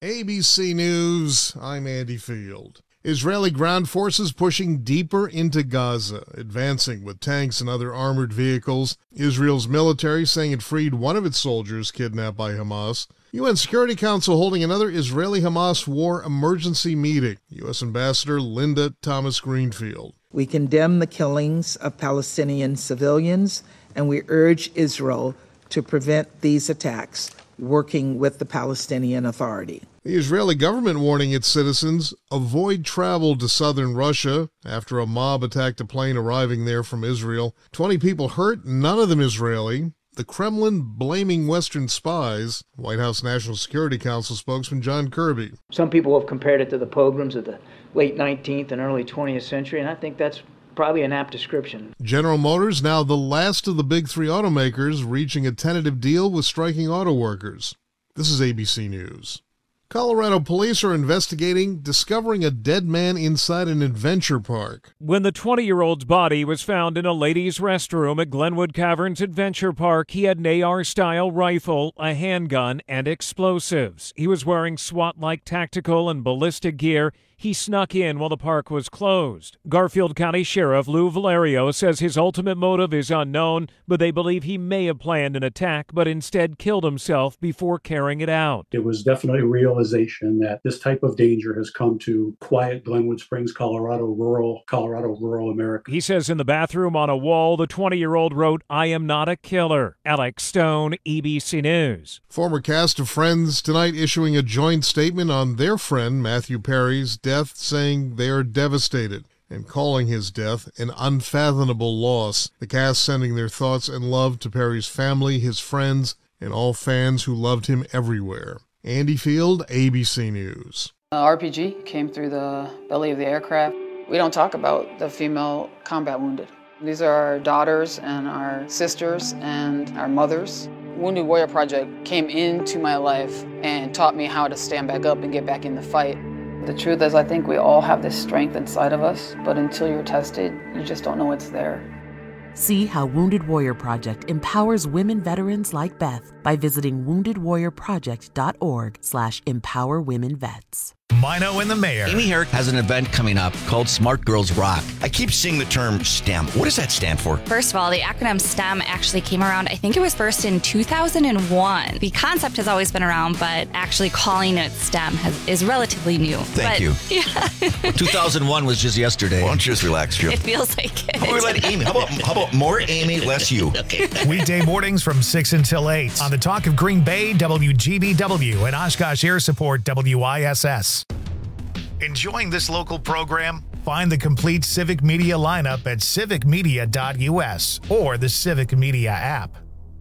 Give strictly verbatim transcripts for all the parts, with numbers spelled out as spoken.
A B C News, I'm Andy Field. Israeli ground forces pushing deeper into Gaza, advancing with tanks and other armored vehicles. Israel's military saying it freed one of its soldiers kidnapped by Hamas. U N Security Council holding another Israeli-Hamas war emergency meeting. U S Ambassador Linda Thomas-Greenfield. We condemn the killings of Palestinian civilians, and we urge Israel to prevent these attacks, working with the Palestinian Authority. The Israeli government warning its citizens avoid travel to southern Russia after a mob attacked a plane arriving there from Israel. Twenty people hurt, none of them Israeli. The Kremlin blaming Western spies. White House National Security Council spokesman John Kirby. Some people have compared it to the pogroms of the late nineteenth and early twentieth century, and I think that's probably an apt description. General Motors, now the last of the big three automakers, reaching a tentative deal with striking auto workers. This is A B C News. Colorado police are investigating discovering a dead man inside an adventure park. When the twenty-year-old's body was found in a ladies' restroom at Glenwood Caverns Adventure Park, he had an A R-style rifle, a handgun, and explosives. He was wearing SWAT-like tactical and ballistic gear. He snuck in while the park was closed. Garfield County Sheriff Lou Valerio says his ultimate motive is unknown, but they believe he may have planned an attack but instead killed himself before carrying it out. It was definitely a realization that this type of danger has come to quiet Glenwood Springs, Colorado, rural Colorado, rural America. He says in the bathroom on a wall, the twenty-year-old wrote, "I am not a killer." Alex Stone, A B C News. Former cast of Friends tonight issuing a joint statement on their friend Matthew Perry's death. Death, saying they are devastated and calling his death an unfathomable loss. The cast sending their thoughts and love to Perry's family, his friends, and all fans who loved him everywhere. Andy Field, A B C News. Uh, R P G came through the belly of the aircraft. We don't talk about the female combat wounded. These are our daughters and our sisters and our mothers. Wounded Warrior Project came into my life and taught me how to stand back up and get back in the fight. The truth is, I think we all have this strength inside of us, but until you're tested, you just don't know it's there. See how Wounded Warrior Project empowers women veterans like Beth by visiting wounded warrior project dot org slash empower women vets. Mino and the Mayor. Amy Herrick has an event coming up called Smart Girls Rock. I keep seeing the term STEM. What does that stand for? First of all, the acronym STEM actually came around, I think it was first in two thousand one. The concept has always been around, but actually calling it STEM has, is relatively new. Thank but, you. Yeah. Well, two thousand one was just yesterday. Why don't you just relax, Jim? It feels like it. How about we let Amy? How about, how about more Amy, less you? Okay. Weekday mornings from six until eight on the Talk of Green Bay, W G B W, and Oshkosh Air Support, W I S S. Enjoying this local program? Find the complete Civic Media lineup at civic media dot U S or the Civic Media app.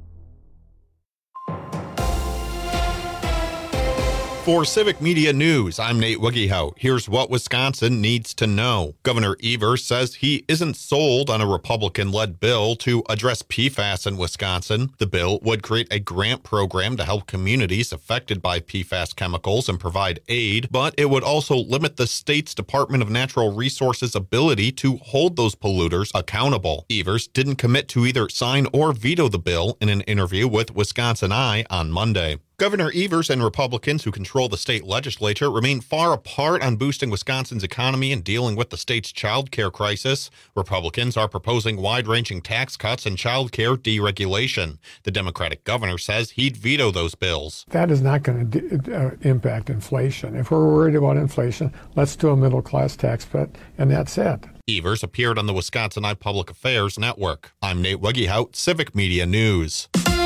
For Civic Media News, I'm Nate Wiggyhout. Here's what Wisconsin needs to know. Governor Evers says he isn't sold on a Republican-led bill to address P FAS in Wisconsin. The bill would create a grant program to help communities affected by P FAS chemicals and provide aid, but it would also limit the state's Department of Natural Resources' ability to hold those polluters accountable. Evers didn't commit to either sign or veto the bill in an interview with Wisconsin Eye on Monday. Governor Evers and Republicans who control the state legislature remain far apart on boosting Wisconsin's economy and dealing with the state's child care crisis. Republicans are proposing wide-ranging tax cuts and child care deregulation. The Democratic governor says he'd veto those bills. That is not going to d- uh, impact inflation. If we're worried about inflation, let's do a middle-class tax cut, and that's it. Evers appeared on the Wisconsin Eye Public Affairs Network. I'm Nate Wiggyhout, Civic Media News.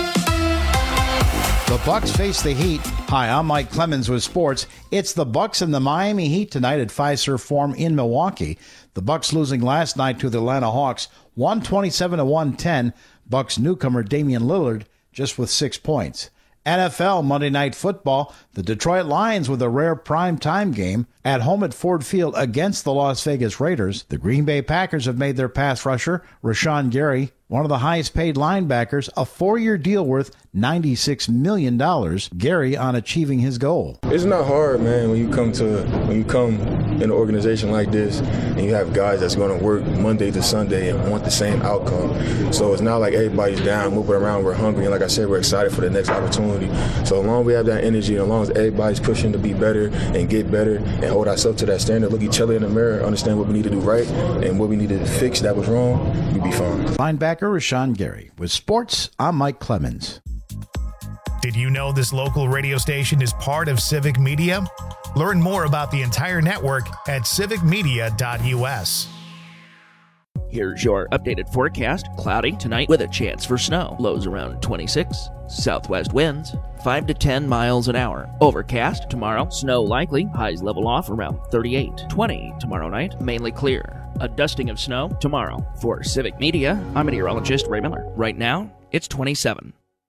The Bucks face the Heat. Hi, I'm Mike Clemens with sports. It's the Bucks and the Miami Heat tonight at Fiserv Forum in Milwaukee. The Bucks losing last night to the Atlanta Hawks, one twenty-seven to one ten. Bucks newcomer Damian Lillard just with six points. N F L Monday Night Football, the Detroit Lions with a rare prime-time game at home at Ford Field against the Las Vegas Raiders. The Green Bay Packers have made their pass rusher, Rashawn Gary, one of the highest-paid linebackers, a four-year deal worth ninety-six million dollars. Gary on achieving his goal. It's not hard, man, when you come to when you come in an organization like this, and you have guys that's going to work Monday to Sunday and want the same outcome. So it's not like everybody's down, moving around, we're hungry, and like I said, we're excited for the next opportunity. So as long as we have that energy, and as long as everybody's pushing to be better and get better and hold ourselves to that standard, look each other in the mirror, understand what we need to do right and what we need to fix that was wrong, we'll be fine. Linebacker Rashawn Gary. With sports, I'm Mike Clemens. Did you know this local radio station is part of Civic Media? Learn more about the entire network at civic media dot u s. Here's your updated forecast. Cloudy tonight with a chance for snow. Lows around twenty-six. Southwest winds five to ten miles an hour. Overcast tomorrow. Snow likely. Highs level off around thirty-eight. twenty tomorrow night. Mainly clear. A dusting of snow tomorrow. For Civic Media, I'm meteorologist Ray Miller. Right now, it's twenty-seven.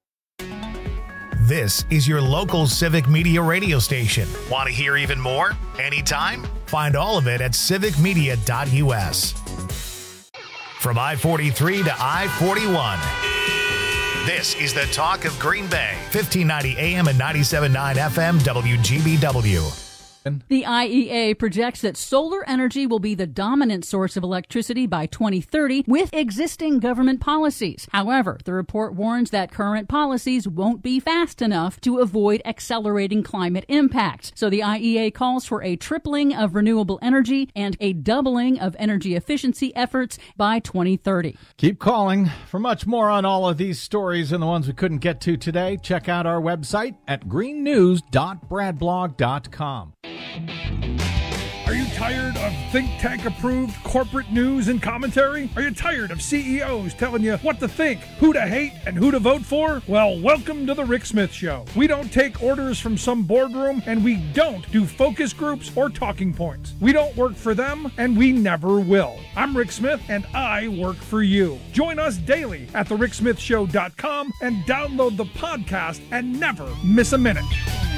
This is your local Civic Media radio station. Want to hear even more? Anytime? Find all of it at civic media dot u s. From I forty-three to I forty-one, this is the talk of Green Bay. fifteen ninety A M and ninety-seven point nine F M W G B W. The I E A projects that solar energy will be the dominant source of electricity by twenty thirty with existing government policies. However, the report warns that current policies won't be fast enough to avoid accelerating climate impacts. So the I E A calls for a tripling of renewable energy and a doubling of energy efficiency efforts by twenty thirty. Keep calling. For much more on all of these stories and the ones we couldn't get to today, check out our website at green news dot brad blog dot com. Are you tired of think tank approved corporate news and commentary? Are you tired of C E Os telling you what to think, who to hate, and who to vote for? Well, welcome to the Rick Smith Show. We don't take orders from some boardroom, and we don't do focus groups or talking points. We don't work for them, and we never will. I'm Rick Smith, and I work for you. Join us daily at the rick smith show dot com and download the podcast and never miss a minute.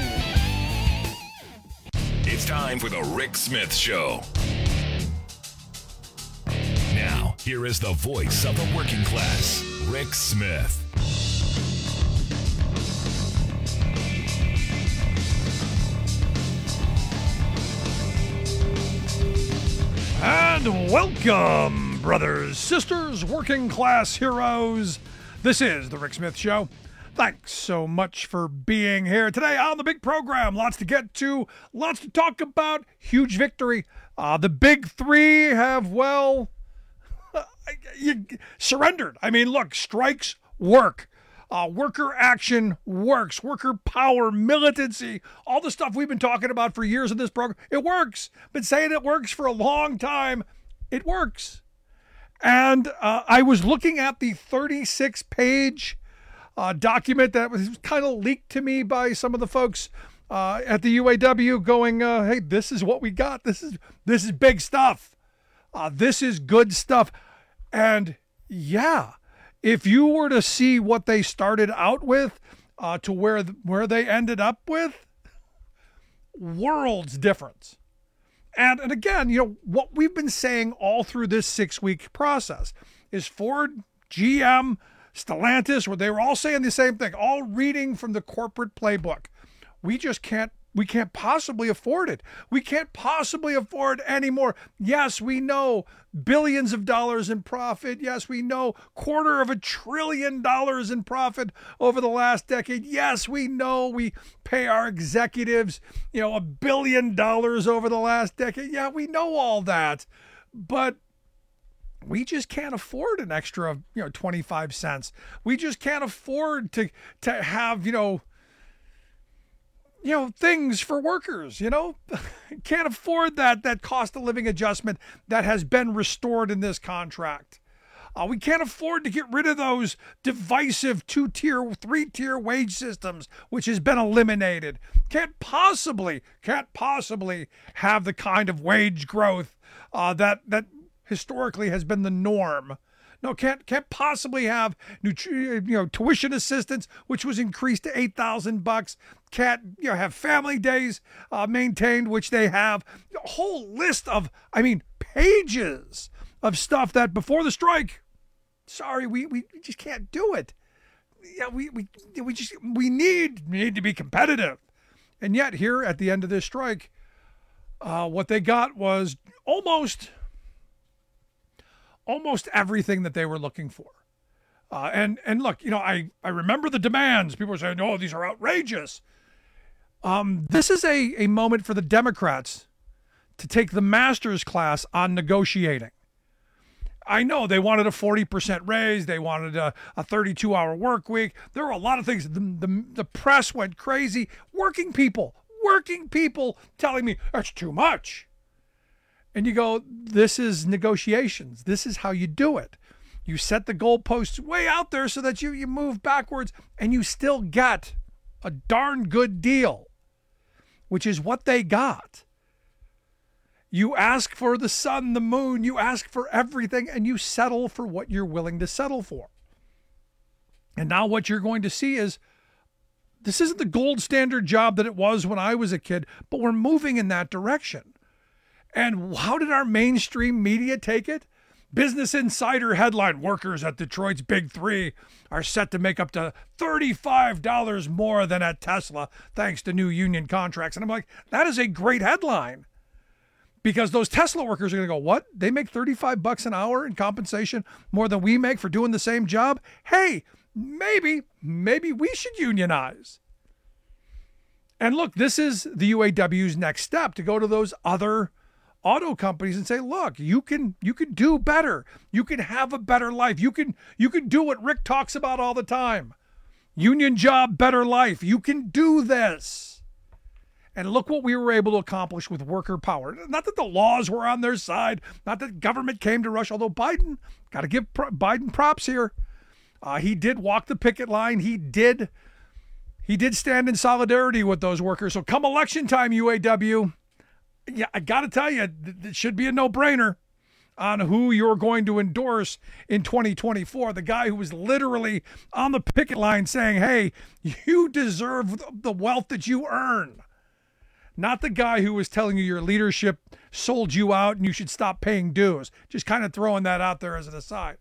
It's time for the Rick Smith Show. Now, here is the voice of the working class, Rick Smith. And welcome, brothers, sisters, working class heroes. This is the Rick Smith Show. Thanks so much for being here today on the big program. Lots to get to, lots to talk about. Huge victory. Uh, the big three have, well, you surrendered. I mean, look, strikes work. Uh, worker action works. Worker power, militancy, all the stuff we've been talking about for years in this program. It works. Been saying it works for a long time. It works. And uh, I was looking at the thirty-six page Uh, document that was kind of leaked to me by some of the folks uh, at the U A W going, uh, hey, this is what we got. This is this is big stuff. Uh, this is good stuff. And yeah, if you were to see what they started out with uh, to where, where they ended up with, worlds difference. And, and again, you know, what we've been saying all through this six-week process is Ford, G M, Stellantis, where they were all saying the same thing, all reading from the corporate playbook. We just can't, we can't possibly afford it. We can't possibly afford anymore. Yes, we know billions of dollars in profit. Yes, we know quarter of a trillion dollars in profit over the last decade. Yes, we know we pay our executives, you know, a billion dollars over the last decade. Yeah, we know all that. But we just can't afford an extra, you know, twenty-five cents. We just can't afford to to have, you know, you know, things for workers, you know, can't afford that, that cost of living adjustment that has been restored in this contract. Uh, we can't afford to get rid of those divisive two-tier, three-tier wage systems, which has been eliminated. Can't possibly, can't possibly have the kind of wage growth uh, that that historically has been the norm. No, can't can't possibly have nutri- you know tuition assistance, which was increased to eight thousand bucks. Can't you know have family days uh, maintained, which they have. A whole list of, I mean, pages of stuff that before the strike, sorry, we we just can't do it. Yeah, we we we just we need we need to be competitive, and yet here at the end of this strike, Uh, what they got was almost, almost everything that they were looking for. Uh, and and look, you know, I, I remember the demands. People were saying, "Oh, these are outrageous." Um, this is a, a moment for the Democrats to take the master's class on negotiating. I know they wanted a forty percent raise. They wanted a, a thirty-two hour work week. There were a lot of things. The, the, the press went crazy. Working people, working people telling me, that's too much. And you go, this is negotiations. This is how you do it. You set the goalposts way out there so that you, you move backwards and you still get a darn good deal, which is what they got. You ask for the sun, the moon, you ask for everything, and you settle for what you're willing to settle for. And now what you're going to see is, this isn't the gold standard job that it was when I was a kid, but we're moving in that direction. And how did our mainstream media take it? Business Insider headline, workers at Detroit's Big Three are set to make up to thirty-five dollars more than at Tesla, thanks to new union contracts. And I'm like, that is a great headline. Because those Tesla workers are going to go, what? They make thirty-five bucks an hour in compensation more than we make for doing the same job? Hey, maybe, maybe we should unionize. And look, this is the U A W's next step, to go to those other auto companies and say, look, you can you can do better. You can have a better life. You can you can do what Rick talks about all the time. Union job, better life. You can do this. And look what we were able to accomplish with worker power. Not that the laws were on their side, not that government came to rush, although Biden, got to give Biden props here. Uh, he did walk the picket line. He did, he did stand in solidarity with those workers. So come election time, U A W, yeah, I got to tell you, it should be a no-brainer on who you're going to endorse in twenty twenty-four. The guy who was literally on the picket line saying, hey, you deserve the wealth that you earn. Not the guy who was telling you your leadership sold you out and you should stop paying dues. Just kind of throwing that out there as an aside.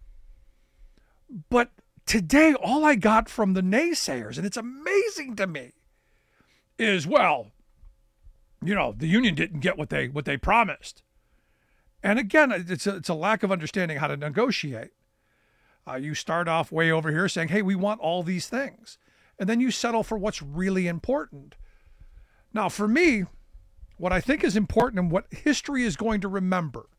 But today, all I got from the naysayers, and it's amazing to me, is, well, you know, the union didn't get what they what they promised. And again, it's a, it's a lack of understanding how to negotiate. Uh, you start off way over here saying, hey, we want all these things. And then you settle for what's really important. Now, for me, what I think is important and what history is going to remember,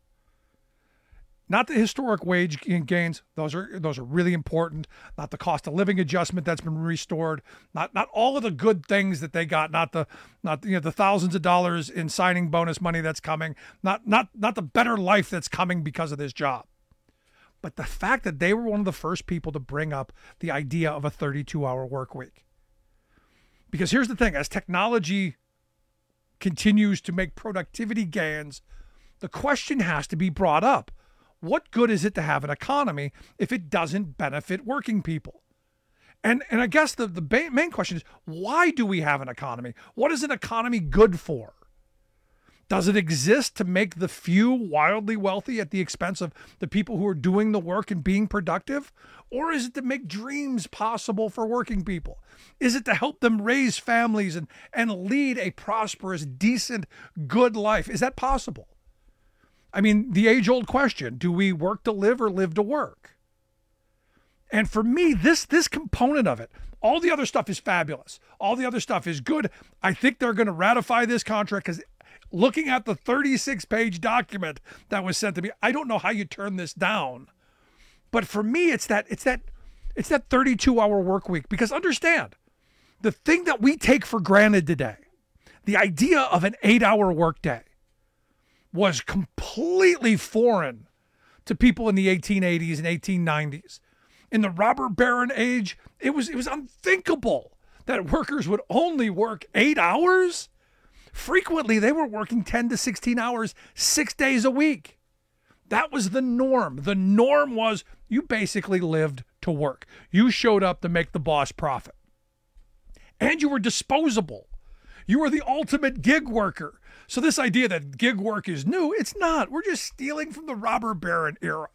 not the historic wage gains, those are those are really important, not the cost of living adjustment that's been restored, not not all of the good things that they got, not the not you know the thousands of dollars in signing bonus money that's coming, not not not the better life that's coming because of this job. But the fact that they were one of the first people to bring up the idea of a thirty-two hour work week. Because here's the thing, as technology continues to make productivity gains, the question has to be brought up. What good is it to have an economy if it doesn't benefit working people? And and I guess the, the main question is, why do we have an economy? What is an economy good for? Does it exist to make the few wildly wealthy at the expense of the people who are doing the work and being productive? Or is it to make dreams possible for working people? Is it to help them raise families and, and lead a prosperous, decent, good life? Is that possible? I mean, the age-old question, do we work to live or live to work? And for me, this this component of it, all the other stuff is fabulous. All the other stuff is good. I think they're going to ratify this contract because looking at the thirty-six page document that was sent to me, I don't know how you turn this down. But for me, it's that it's that it's that thirty-two hour work week. Because understand, the thing that we take for granted today, the idea of an eight hour workday, was completely foreign to people in the eighteen eighties and eighteen nineties. In the robber baron age, it was it was unthinkable that workers would only work eight hours. Frequently, they were working ten to sixteen hours, six days a week. That was the norm. The norm was you basically lived to work. You showed up to make the boss profit. And you were disposable. You were the ultimate gig worker. So this idea that gig work is new, it's not. We're just stealing from the robber baron era.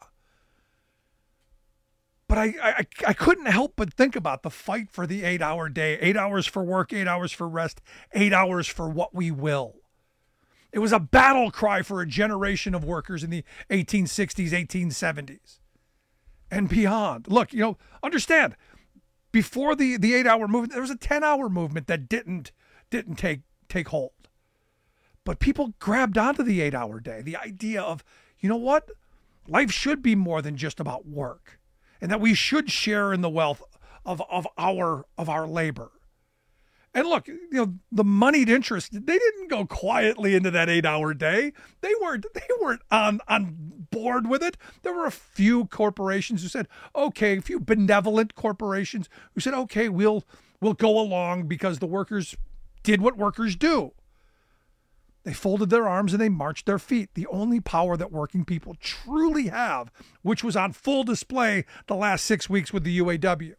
But I, I, I couldn't help but think about the fight for the eight-hour day, eight hours for work, eight hours for rest, eight hours for what we will. It was a battle cry for a generation of workers in the eighteen sixties, eighteen seventies, and beyond. Look, you know, understand, before the, the eight-hour movement, there was a ten-hour movement that didn't didn't take take hold. But people grabbed onto the eight-hour day, the idea of, you know what? Life should be more than just about work, and that we should share in the wealth of, of our of our labor. And look, you know, the moneyed interests, they didn't go quietly into that eight-hour day. They weren't they weren't on, on board with it. There were a few corporations who said, okay, a few benevolent corporations who said, okay, we'll we'll go along because the workers did what workers do. They folded their arms and they marched their feet. The only power that working people truly have, which was on full display the last six weeks with the U A W.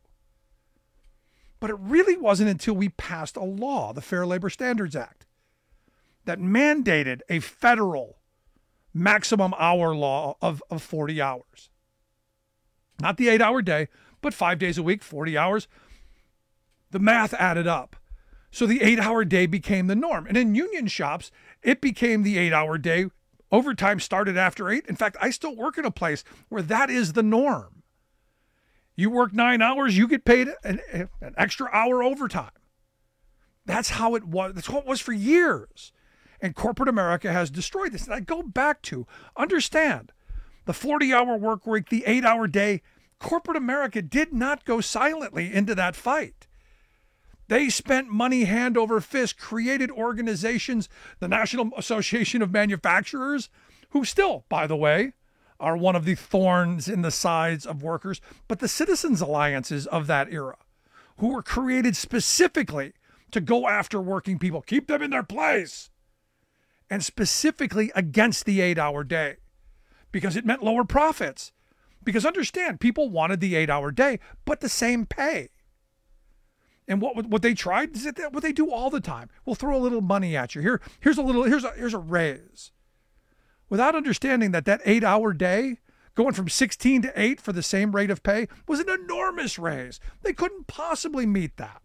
But it really wasn't until we passed a law, the Fair Labor Standards Act, that mandated a federal maximum hour law of, of forty hours. Not the eight-hour day, but five days a week, forty hours. The math added up. So the eight-hour day became the norm. And in union shops, it became the eight-hour day. Overtime started after eight. In fact, I still work in a place where that is the norm. You work nine hours, you get paid an, an extra hour overtime. That's how it was. That's what it was for years. And corporate America has destroyed this. And I go back to, understand, the forty-hour work week, the eight-hour day, corporate America did not go silently into that fight. They spent money hand over fist, created organizations, the National Association of Manufacturers, who still, by the way, are one of the thorns in the sides of workers, but the citizens' alliances of that era, who were created specifically to go after working people, keep them in their place, and specifically against the eight-hour day, because it meant lower profits. Because understand, people wanted the eight-hour day, but the same pay. And what what they tried is what they do all the time. We'll throw a little money at you. Here, here's a little, here's a here's a raise. Without understanding that that eight-hour day, going from sixteen to eight for the same rate of pay, was an enormous raise. They couldn't possibly meet that.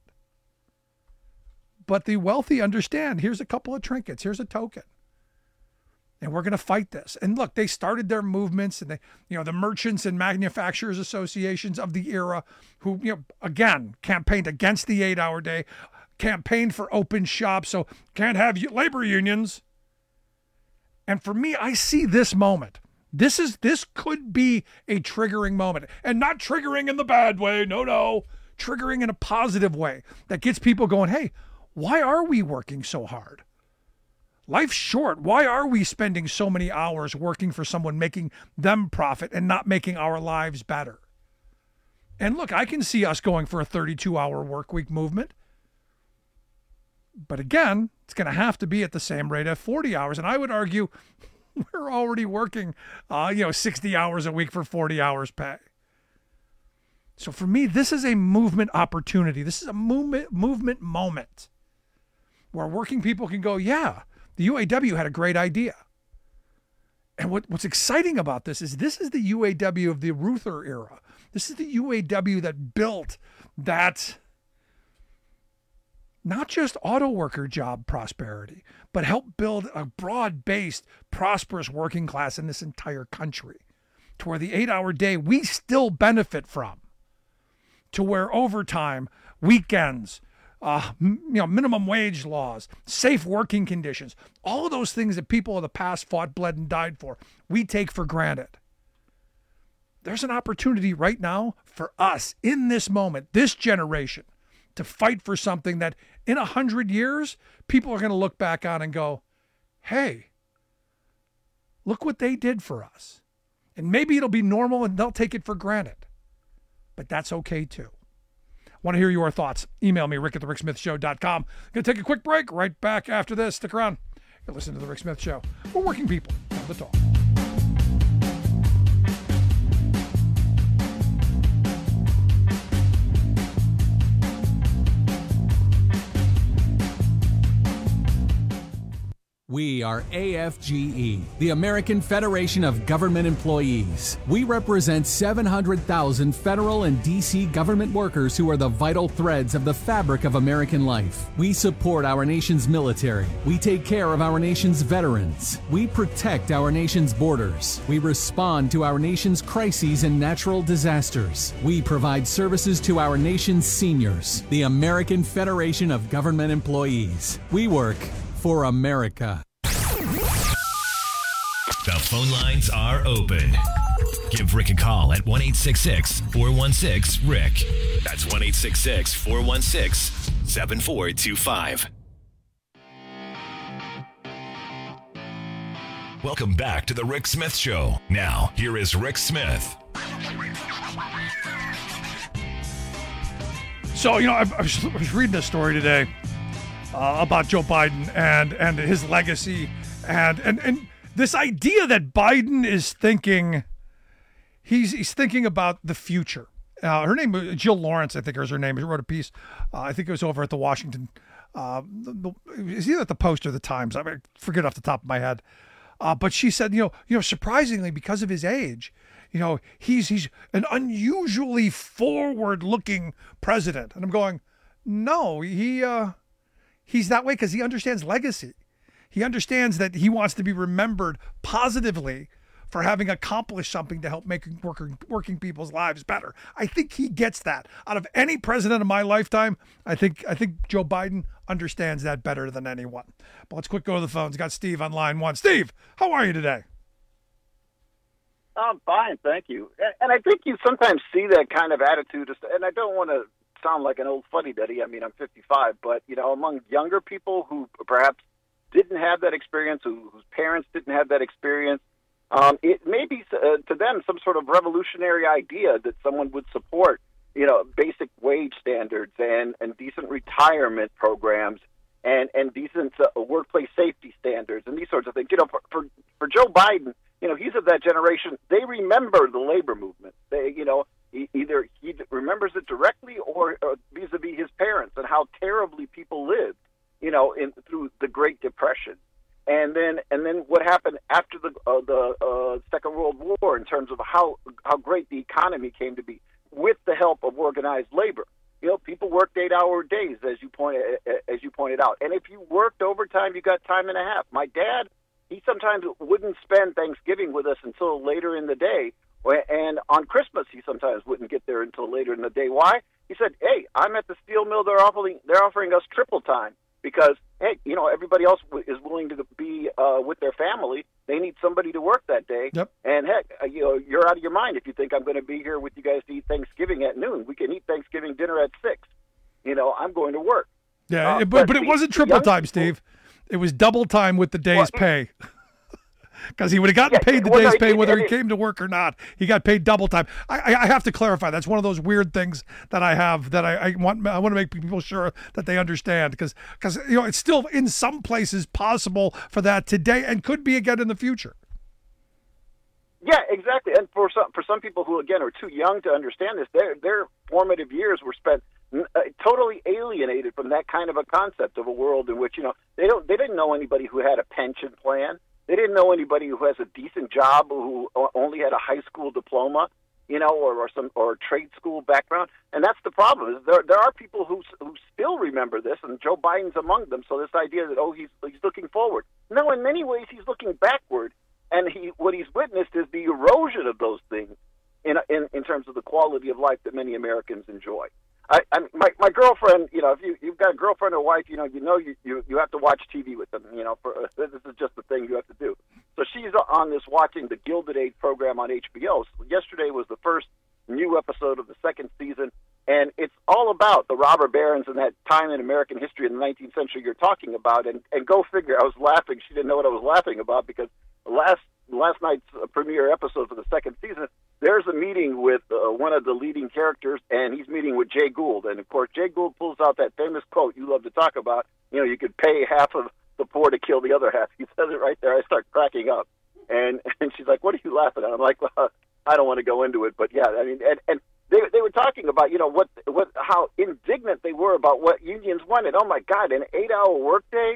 But the wealthy understand, here's a couple of trinkets, here's a token. And we're going to fight this. And look, they started their movements, and they, you know, the merchants and manufacturers associations of the era who, you know, again, campaigned against the eight-hour day, campaigned for open shops, so can't have labor unions. And for me, I see this moment. This is this could be a triggering moment, and not triggering in the bad way. No, no, triggering in a positive way that gets people going, hey, why are we working so hard? Life's short. Why are we spending so many hours working for someone, making them profit and not making our lives better? And look, I can see us going for a thirty-two hour work week movement. But again, it's going to have to be at the same rate of forty hours. And I would argue we're already working, uh, you know, sixty hours a week for forty hours pay. So for me, this is a movement opportunity. This is a movement movement moment where working people can go, yeah, the U A W had a great idea. And what, what's exciting about this is this is the U A W of the Reuther era. This is the U A W that built that not just auto worker job prosperity, but helped build a broad-based, prosperous working class in this entire country, to where the eight-hour day we still benefit from, to where overtime, weekends, uh, m- you know, minimum wage laws, safe working conditions, all of those things that people of the past fought, bled, and died for, we take for granted. There's an opportunity right now for us in this moment, this generation, to fight for something that in a hundred years, people are going to look back on and go, hey, look what they did for us. And maybe it'll be normal and they'll take it for granted. But that's okay too. Want to hear your thoughts? Email me, rick at the rick smith show dot com. Going to take a quick break. Right back after this. Stick around. You're listening to The Rick Smith Show. We're working people on the talk. We are A F G E, the American Federation of Government Employees. We represent seven hundred thousand federal and D C government workers who are the vital threads of the fabric of American life. We support our nation's military. We take care of our nation's veterans. We protect our nation's borders. We respond to our nation's crises and natural disasters. We provide services to our nation's seniors. The American Federation of Government Employees. We work for America. The phone lines are open. Give Rick a call at one eight six six, four one six, Rick. That's one eight six six, four one six, seven four two five. Welcome back to the Rick Smith Show. Now, here is Rick Smith. So, you know, I, I, was, I was reading a story today uh, about Joe Biden and, and his legacy and, and, and this idea that Biden is thinking, he's he's thinking about the future. Uh, her name, Jill Lawrence, I think is her name. She wrote a piece. Uh, I think it was over at the Washington, uh, the, the, it was either at the Post or the Times. I mean, forget off the top of my head. Uh, but she said, you know, you know, surprisingly, because of his age, you know, he's he's an unusually forward-looking president. And I'm going, no, he uh, he's that way because he understands legacy. He understands that he wants to be remembered positively for having accomplished something to help make working, working people's lives better. I think he gets that. Out of any president of my lifetime, I think I think Joe Biden understands that better than anyone. But let's quick go to the phones. Got Steve on line one. Steve, how are you today? I'm fine, thank you. And I think you sometimes see that kind of attitude, and I don't want to sound like an old fuddy-duddy. I mean, I'm fifty-five, but, you know, among younger people who perhaps didn't have that experience, who, whose parents didn't have that experience, um, it may be uh, to them some sort of revolutionary idea that someone would support, you know, basic wage standards and, and decent retirement programs and, and decent uh, workplace safety standards and these sorts of things. You know, for, for, for Joe Biden, you know, he's of that generation. They remember the labor movement. They, you know, he, either he remembers it directly or, or vis-a-vis his parents and how terribly people lived, you know, in through the Great Depression, and then and then what happened after the uh, the uh, Second World War in terms of how how great the economy came to be with the help of organized labor. You know, people worked eight-hour days, as you pointed as you pointed out, and if you worked overtime, you got time and a half. My dad, he sometimes wouldn't spend Thanksgiving with us until later in the day, and on Christmas he sometimes wouldn't get there until later in the day. Why? He said, "Hey, I'm at the steel mill. They're offering they're offering us triple time." Because, hey, you know, everybody else is willing to be uh, with their family. They need somebody to work that day. Yep. And, heck, uh, you know, you're out of your mind if you think I'm going to be here with you guys to eat Thanksgiving at noon. We can eat Thanksgiving dinner at six. You know, I'm going to work. Yeah, uh, but, but but it the, wasn't triple time, people, Steve. It was double time with the day's well, pay. Because he would have gotten yeah, paid the well, day's no, pay whether it, it, he came to work or not. He got paid double time. I, I, I have to clarify. That's one of those weird things that I have that I, I want. I want to make people sure that they understand because because you know it's still in some places possible for that today and could be again in the future. Yeah, exactly. And for some for some people who again are too young to understand this, their their formative years were spent uh, totally alienated from that kind of a concept of a world in which you know they don't they didn't know anybody who had a pension plan. They didn't know anybody who has a decent job who only had a high school diploma, you know, or, or some or a trade school background. And that's the problem. Is there there are people who who still remember this, and Joe Biden's among them. So this idea that oh he's he's looking forward. No, in many ways he's looking backward, and he what he's witnessed is the erosion of those things in in in terms of the quality of life that many Americans enjoy. I, I my my girlfriend, you know, if you you've got a girlfriend or wife, you know, you know, you, you you have to watch T V with them. You know, for this is just the thing you have to do. So she's on this watching the Gilded Age program on H B O. So yesterday was the first new episode of the second season, and it's all about the robber barons and that time in American history in the nineteenth century you're talking about. And and go figure, I was laughing. She didn't know what I was laughing about because last last night's premiere episode for the second season. There's a meeting with uh, one of the leading characters, and he's meeting with Jay Gould. And, of course, Jay Gould pulls out that famous quote you love to talk about, you know, you could pay half of the poor to kill the other half. He says it right there. I start cracking up. And and she's like, what are you laughing at? I'm like, well, I don't want to go into it. But, yeah, I mean, and, and they they were talking about, you know, what what how indignant they were about what unions wanted. Oh, my God, an eight-hour workday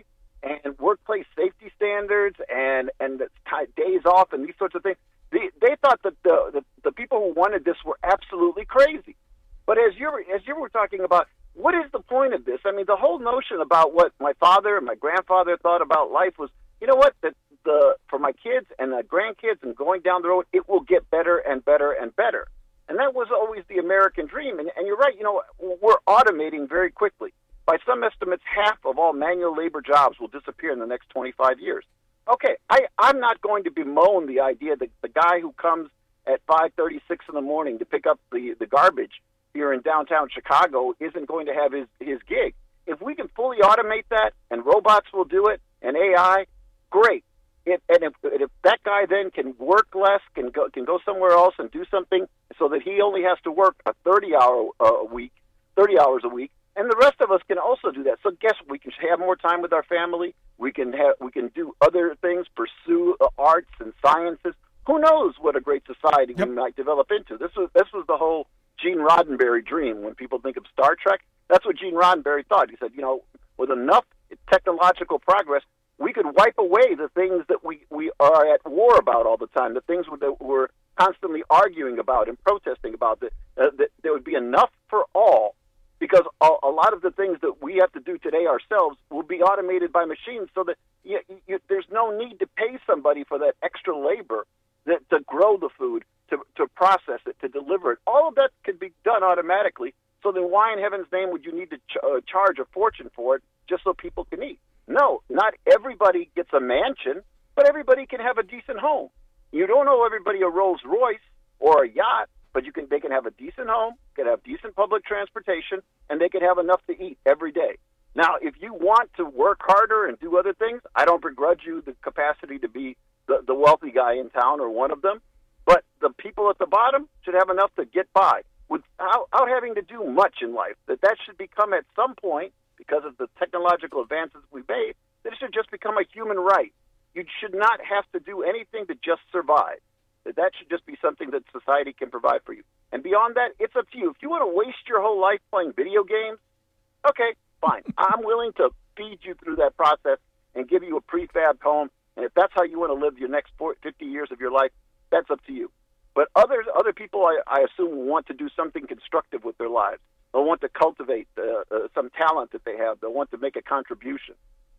and workplace safety standards and and the t- days off and these sorts of things. They, they thought that the, the the people who wanted this were absolutely crazy. But as you as you were talking about, what is the point of this? I mean, the whole notion about what my father and my grandfather thought about life was, you know what, that the for my kids and the grandkids and going down the road, it will get better and better and better. And that was always the American dream. And, and you're right, you know, we're automating very quickly. By some estimates, half of all manual labor jobs will disappear in the next twenty-five years. Okay, I, I'm not going to bemoan the idea that the guy who comes at five thirty-six in the morning to pick up the, the garbage here in downtown Chicago isn't going to have his, his gig. If we can fully automate that and robots will do it and A I, great. If, and if, if that guy then can work less, can go, can go somewhere else and do something so that he only has to work a thirty-hour a week, thirty hours a week, and the rest of us can also do that. So guess what? We can have more time with our family. We can have, we can do other things, pursue uh, arts and sciences. Who knows what a great society yep. we might develop into? This was this was the whole Gene Roddenberry dream. When people think of Star Trek, that's what Gene Roddenberry thought. He said, you know, with enough technological progress, we could wipe away the things that we, we are at war about all the time, the things that we're constantly arguing about and protesting about, that, uh, that there would be enough for all, because a, a lot of the things that we have to do today ourselves will be automated by machines, so that you, you, there's no need to pay somebody for that extra labor that, to grow the food, to, to process it, to deliver it. All of that could be done automatically, so then why in heaven's name would you need to ch- uh, charge a fortune for it just so people can eat? No, not everybody gets a mansion, but everybody can have a decent home. You don't owe everybody a Rolls Royce or a yacht, but you can they can have a decent home, can have decent public transportation, and they can have enough to eat every day. Now, if you want to work harder and do other things, I don't begrudge you the capacity to be the, the wealthy guy in town or one of them, but the people at the bottom should have enough to get by without, without having to do much in life. That that should become at some point, because of the technological advances we've made, that it should just become a human right. You should not have to do anything to just survive. That that should just be something that society can provide for you. And beyond that, it's up to you. If you want to waste your whole life playing video games, okay, fine. I'm willing to feed you through that process and give you a prefab home. And if that's how you want to live your next fifty years of your life, that's up to you. But others, other people, I, I assume, want to do something constructive with their lives. They'll want to cultivate uh, uh, some talent that they have. They'll want to make a contribution.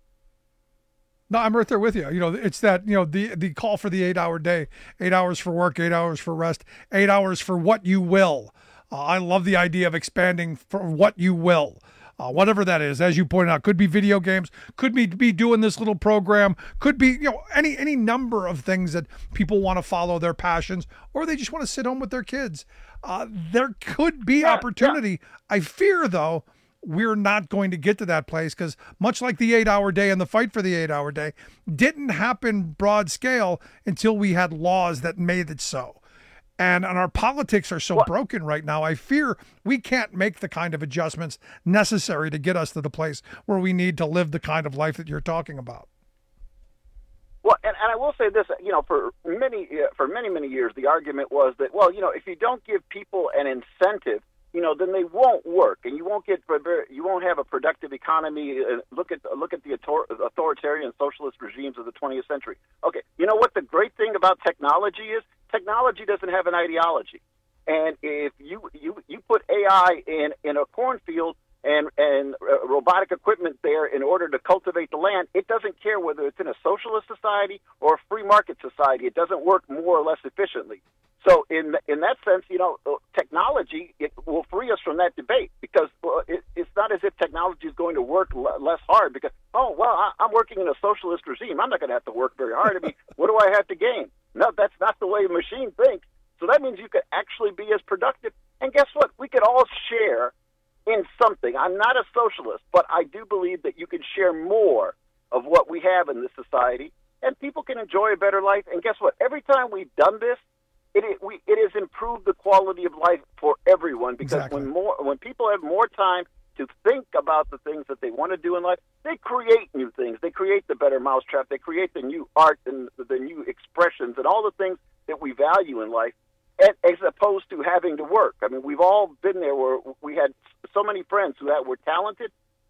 No, I'm right there with you. You know, it's that, you know, the, the call for the eight-hour day, eight hours for work, eight hours for rest, eight hours for what you will. Uh, I love the idea of expanding for what you will. Uh, whatever that is, as you pointed out, could be video games, could be be doing this little program, could be, you know, any any number of things that people want to follow their passions, or they just want to sit home with their kids. Uh, there could be yeah, opportunity. Yeah. I fear, though, we're not going to get to that place, because much like the eight-hour day and the fight for the eight-hour day didn't happen broad scale until we had laws that made it so. And, and our politics are so what? broken right now, I fear we can't make the kind of adjustments necessary to get us to the place where we need to live the kind of life that you're talking about. Well, and, and I will say this, you know, for many, uh, for many, many years, the argument was that, well, you know, if you don't give people an incentive, you know, then they won't work, and you won't get, you won't have a productive economy. Uh, look at look at the authoritarian socialist regimes of the twentieth century. Okay, you know what the great thing about technology is? Technology doesn't have an ideology, and if you you, you put A I in, in a cornfield and and uh, robotic equipment there in order to cultivate the land, it doesn't care whether it's in a socialist society or a free market society. It doesn't work more or less efficiently. So in in that sense, you know, technology, it will free us from that debate, because well, it, it's not as if technology is going to work l- less hard because, oh, well, I, I'm working in a socialist regime. I'm not going to have to work very hard. I mean, what do I have to gain? No, that's not the way a machine thinks. So that means you could actually be as productive. And guess what? We could all share in something. I'm not a socialist, but I do believe that you can share more of what we have in this society, and people can enjoy a better life. And guess what? Every time we've done this, It, it, we, it has improved the quality of life for everyone, because exactly. when more when people have more time to think about the things that they want to do in life, they create new things. They create the better mousetrap. They create the new art and the new expressions and all the things that we value in life, as opposed to having to work. I mean, we've all been there where we had so many friends who had, were talented,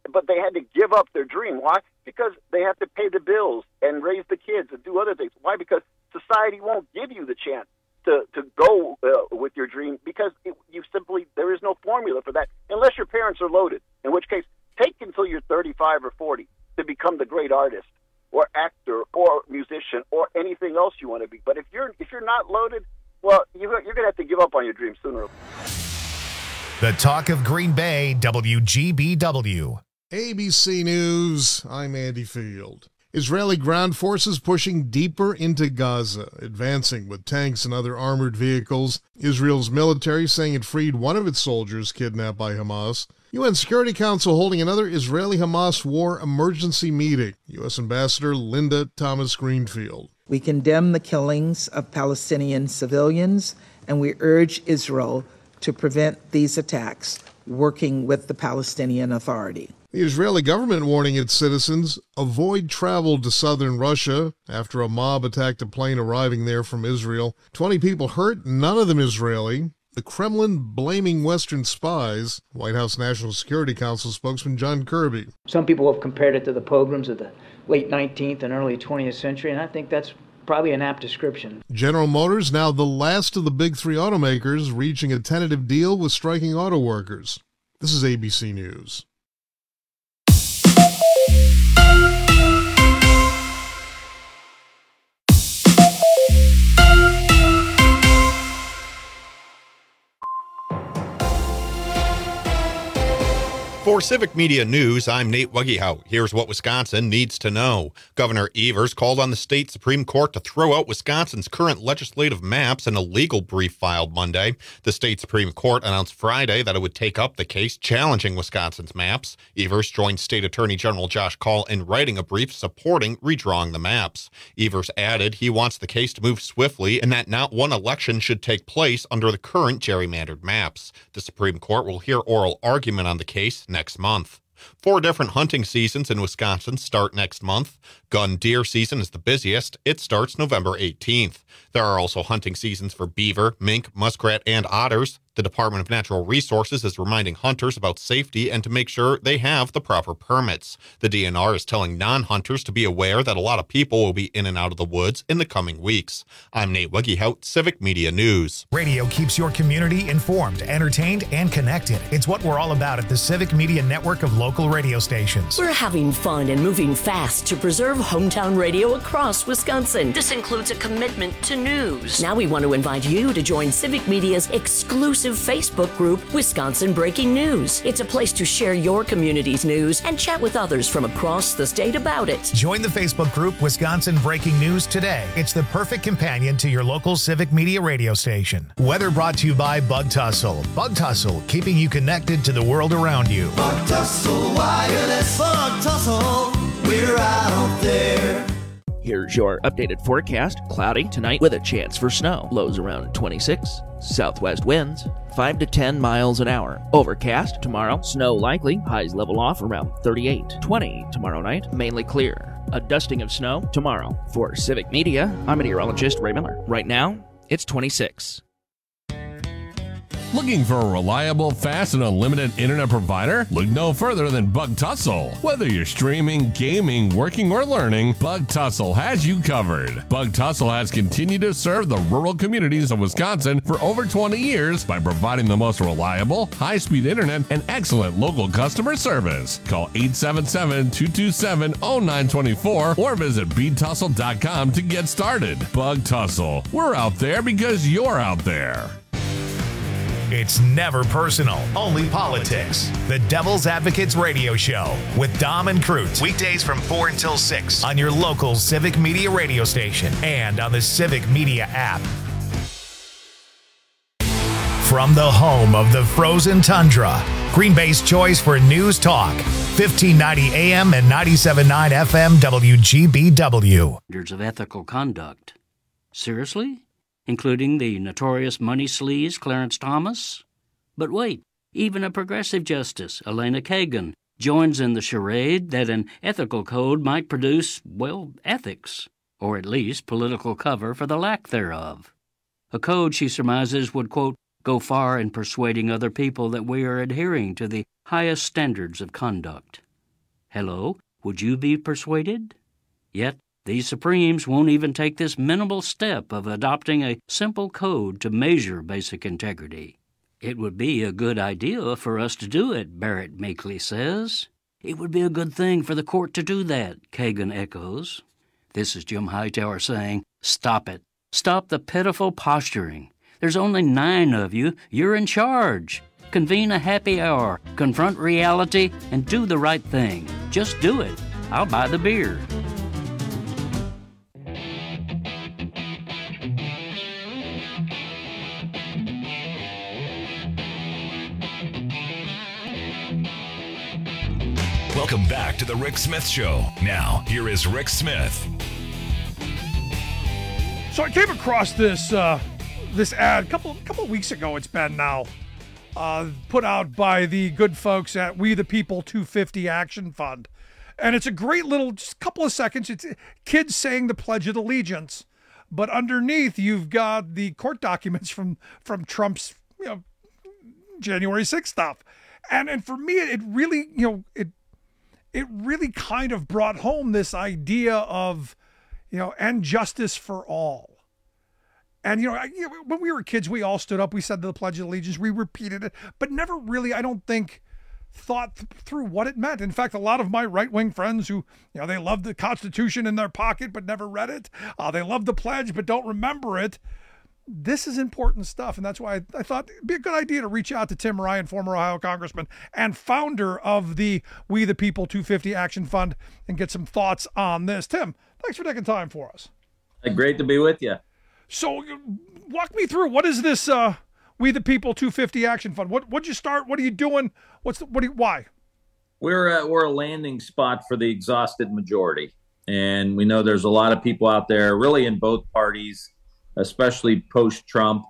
but they had to give up their dream. Why? Because they have to pay the bills and raise the kids and do other things. Why? Because society won't give you the chance to, to go uh, with your dream, because it, you simply, there is no formula for that unless your parents are loaded, in which case take until you're thirty-five or forty to become the great artist or actor or musician or anything else you want to be. But if you're if you're not loaded, well, you're, you're going to have to give up on your dream sooner or later. The Talk of Green Bay, W G B W. A B C News, I'm Andy Field. Israeli ground forces pushing deeper into Gaza, advancing with tanks and other armored vehicles. Israel's military saying it freed one of its soldiers kidnapped by Hamas. U N Security Council holding another Israeli-Hamas war emergency meeting. U S Ambassador Linda Thomas-Greenfield. We condemn the killings of Palestinian civilians, and we urge Israel to prevent these attacks, working with the Palestinian Authority. The Israeli government warning its citizens avoid travel to southern Russia after a mob attacked a plane arriving there from Israel. Twenty people hurt, none of them Israeli. The Kremlin blaming Western spies. White House National Security Council spokesman John Kirby. Some people have compared it to the pogroms of the late nineteenth and early twentieth century, and I think that's probably an apt description. General Motors, now the last of the big three automakers, reaching a tentative deal with striking auto workers. This is A B C News. For Civic Media News, I'm Nate Wuggehout. Here's what Wisconsin needs to know. Governor Evers called on the state Supreme Court to throw out Wisconsin's current legislative maps in a legal brief filed Monday. The state Supreme Court announced Friday that it would take up the case challenging Wisconsin's maps. Evers joined State Attorney General Josh Kaul in writing a brief supporting redrawing the maps. Evers added he wants the case to move swiftly and that not one election should take place under the current gerrymandered maps. The Supreme Court will hear oral argument on the case next month. Four different hunting seasons in Wisconsin start next month. Gun deer season is the busiest. It starts November eighteenth. There are also hunting seasons for beaver, mink, muskrat, and otters. The Department of Natural Resources is reminding hunters about safety and to make sure they have the proper permits. The D N R is telling non-hunters to be aware that a lot of people will be in and out of the woods in the coming weeks. I'm Nate Wuggehout, Civic Media News. Radio keeps your community informed, entertained, and connected. It's what we're all about at the Civic Media Network of local radio stations. We're having fun and moving fast to preserve hometown radio across Wisconsin. This includes a commitment to news. Now we want to invite you to join Civic Media's exclusive Facebook group, Wisconsin Breaking News. It's a place to share your community's news and chat with others from across the state about it. Join the Facebook group Wisconsin Breaking News today. It's the perfect companion to your local Civic Media radio station. Weather brought to you by Bug Tussle. Bug Tussle, keeping you connected to the world around you. Bug Tussle Wireless. Bug Tussle, we're out there. Here's your updated forecast. Cloudy tonight with a chance for snow. Lows around twenty-six. Southwest winds five to ten miles an hour. Overcast tomorrow. Snow likely. Highs level off around thirty-eight. twenty tomorrow night. Mainly clear. A dusting of snow tomorrow. For Civic Media, I'm meteorologist Ray Miller. Right now, it's twenty-six. Looking for a reliable, fast, and unlimited internet provider? Look no further than Bug Tussle. Whether you're streaming, gaming, working, or learning, Bug Tussle has you covered. Bug Tussle has continued to serve the rural communities of Wisconsin for over twenty years by providing the most reliable, high-speed internet and excellent local customer service. Call eight seven seven, two two seven, zero nine two four or visit b tussle dot com to get started. Bug Tussle. We're out there because you're out there. It's never personal, only politics. The Devil's Advocates Radio Show with Dom and Cruz. Weekdays from four until six on your local Civic Media radio station and on the Civic Media app. From the home of the frozen tundra, Green Bay's choice for news talk, fifteen ninety A M and ninety-seven point nine F M W G B W. Standards of ethical conduct. Seriously? Including the notorious money sleaze Clarence Thomas? But wait, even a progressive justice, Elena Kagan, joins in the charade that an ethical code might produce, well, ethics, or at least political cover for the lack thereof. A code, she surmises, would, quote, go far in persuading other people that we are adhering to the highest standards of conduct. Hello, would you be persuaded? Yet, these Supremes won't even take this minimal step of adopting a simple code to measure basic integrity. It would be a good idea for us to do it, Barrett meekly says. It would be a good thing for the court to do that, Kagan echoes. This is Jim Hightower saying, stop it. Stop the pitiful posturing. There's only nine of you. You're in charge. Convene a happy hour, confront reality, and do the right thing. Just do it. I'll buy the beer. Welcome back to the Rick Smith Show. Now, here is Rick Smith. So I came across this uh, this ad a couple couple weeks ago. It's been now uh, put out by the good folks at We the People two fifty Action Fund, and it's a great little just couple of seconds. It's kids saying the Pledge of Allegiance, but underneath you've got the court documents from from Trump's you know January sixth stuff, and and for me it really you know it. It really kind of brought home this idea of, you know, and justice for all. And, you know, I, you know, when we were kids, we all stood up, we said the Pledge of Allegiance, we repeated it, but never really, I don't think, thought th- through what it meant. In fact, a lot of my right-wing friends who, you know, they love the Constitution in their pocket but never read it, uh, they love the Pledge but don't remember it. This is important stuff, and that's why I, I thought it'd be a good idea to reach out to Tim Ryan, former Ohio congressman and founder of the We the People two fifty Action Fund, and get some thoughts on this. Tim, thanks for taking time for us. Great to be with you. So walk me through, what is this uh, We the People two fifty Action Fund? What, what'd you start? What are you doing? What's the, what do you, why? We're a, we're a landing spot for the exhausted majority, and we know there's a lot of people out there, really in both parties, especially post-Trump,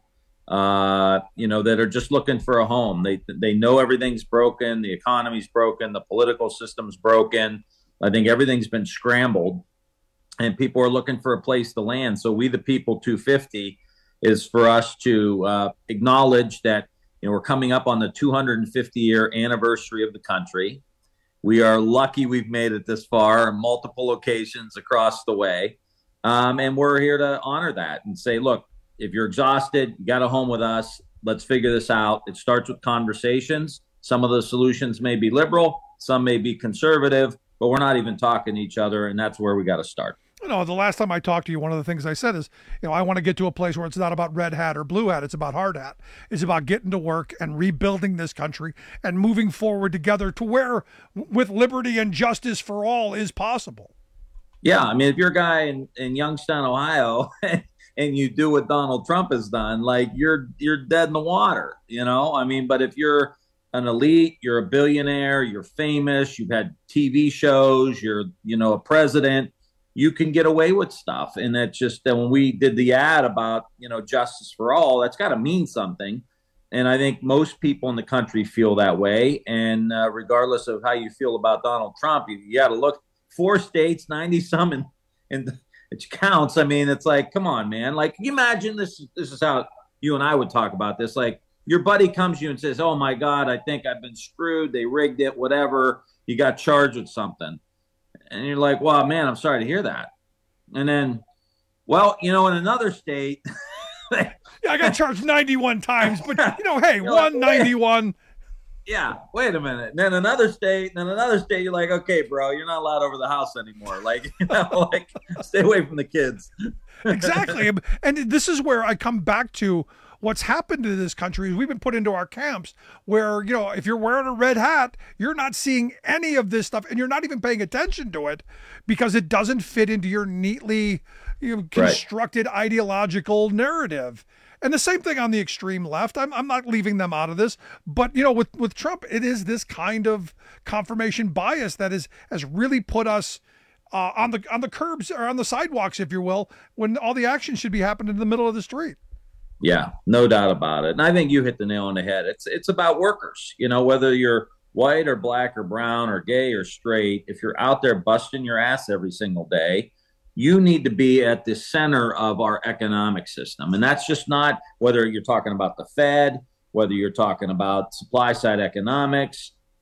uh, you know, that are just looking for a home. They they know everything's broken, the economy's broken, the political system's broken. I think everything's been scrambled, and people are looking for a place to land. So We the People two fifty is for us to uh, acknowledge that, you know, we're coming up on the two hundred fifty year anniversary of the country. We are lucky we've made it this far on multiple occasions across the way. Um, and we're here to honor that and say, look, if you're exhausted, you got a home with us. Let's figure this out. It starts with conversations. Some of the solutions may be liberal, some may be conservative, but we're not even talking to each other, and that's where we got to start. You know, the last time I talked to you, one of the things I said is, you know, I want to get to a place where it's not about red hat or blue hat. It's about hard hat. It's about getting to work and rebuilding this country and moving forward together to where, with liberty and justice for all, is possible. Yeah, I mean, if you're a guy in, in Youngstown, Ohio, and you do what Donald Trump has done, like you're you're dead in the water, you know? I mean, but if you're an elite, you're a billionaire, you're famous, you've had T V shows, you're, you know, a president, you can get away with stuff. And that's just that when we did the ad about, you know, justice for all, that's got to mean something. And I think most people in the country feel that way. And uh, regardless of how you feel about Donald Trump, you, you got to look. Four states, ninety some, and, and it counts. I mean, it's like, come on, man. Like, can you imagine this? This is how you and I would talk about this. Like, your buddy comes to you and says, oh, my God, I think I've been screwed. They rigged it, whatever. You got charged with something. And you're like, well, man, I'm sorry to hear that. And then, well, you know, in another state. Yeah, I got charged ninety-one times, but, you know, hey, one ninety-one. Yeah, wait a minute. And then another state, and then another state, you're like, okay, bro, you're not allowed over the house anymore. Like, you know, like, stay away from the kids. Exactly. And this is where I come back to what's happened to this country is we've been put into our camps where, you know, if you're wearing a red hat, you're not seeing any of this stuff, and you're not even paying attention to it because it doesn't fit into your neatly you know, constructed right. ideological narrative. And the same thing on the extreme left. I'm I'm not leaving them out of this, but you know, with, with Trump, it is this kind of confirmation bias that is has really put us uh, on the on the curbs or on the sidewalks, if you will, when all the action should be happening in the middle of the street. Yeah, no doubt about it. And I think you hit the nail on the head. It's it's about workers. You know, whether you're white or black or brown or gay or straight, if you're out there busting your ass every single day, you need to be at the center of our economic system. And that's just not whether you're talking about the Fed, whether you're talking about supply side economics,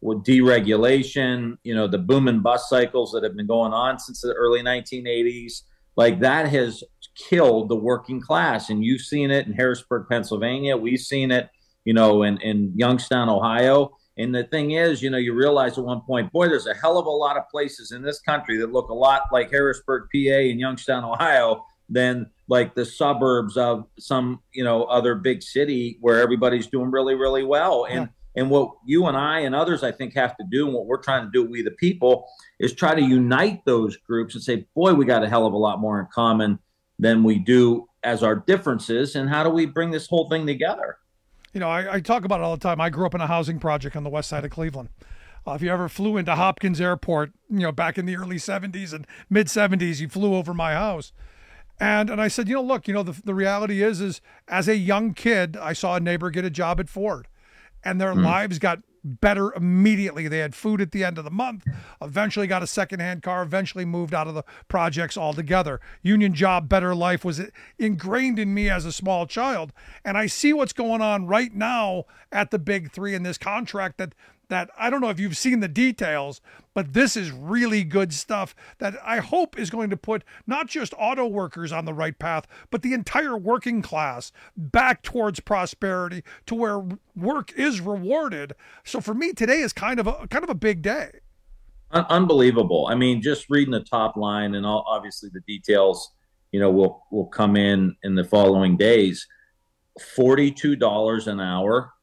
with deregulation, you know, the boom and bust cycles that have been going on since the early nineteen eighties, like that has killed the working class. And you've seen it in Harrisburg, Pennsylvania. We've seen it, you know, in, in Youngstown, Ohio. And the thing is, you know, you realize at one point, boy, there's a hell of a lot of places in this country that look a lot like Harrisburg, P A and Youngstown, Ohio, than like the suburbs of some, you know, other big city where everybody's doing really, really well. And, yeah. and what you and I and others, I think, have to do, and what we're trying to do, we the people, is try to unite those groups and say, boy, we got a hell of a lot more in common than we do as our differences. And how do we bring this whole thing together? You know, I, I talk about it all the time. I grew up in a housing project on the west side of Cleveland. Uh, if you ever flew into Hopkins Airport, you know, back in the early seventies and mid seventies, you flew over my house. And and I said, you know, look, you know, the, the reality is, is as a young kid, I saw a neighbor get a job at Ford, and their mm. lives got better immediately. They had food at the end of the month, eventually got a secondhand car, eventually moved out of the projects altogether. Union job, better life was ingrained in me as a small child. And I see what's going on right now at the big three in this contract that that I don't know if you've seen the details, but this is really good stuff that I hope is going to put not just auto workers on the right path, but the entire working class back towards prosperity, to where work is rewarded. So for me, today is kind of a kind of a big day. Unbelievable. I mean, just reading the top line, and all, obviously the details, you know, will will come in in the following days. forty-two dollars an hour,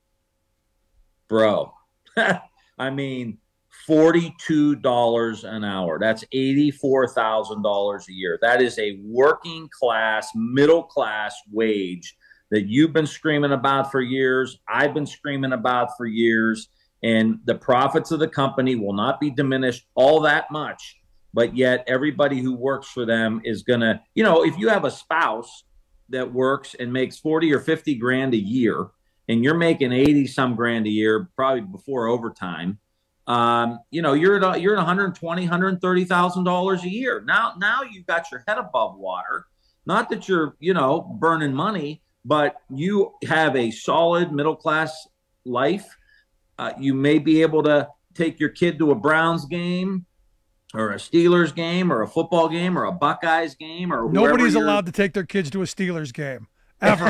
bro. I mean, forty-two dollars an hour. That's eighty-four thousand dollars a year. That is a working class, middle class wage that you've been screaming about for years. I've been screaming about for years. And the profits of the company will not be diminished all that much. But yet everybody who works for them is going to, you know, if you have a spouse that works and makes forty or fifty grand a year, and you're making eighty some grand a year, probably before overtime, um, you know, you're at, you're at one hundred twenty thousand dollars, one hundred thirty thousand dollars a year. Now, now you've got your head above water. Not that you're, you know, burning money, but you have a solid middle-class life. Uh, you may be able to take your kid to a Browns game or a Steelers game or a football game or a Buckeyes game. Or Nobody's allowed to take their kids to a Steelers game. Ever.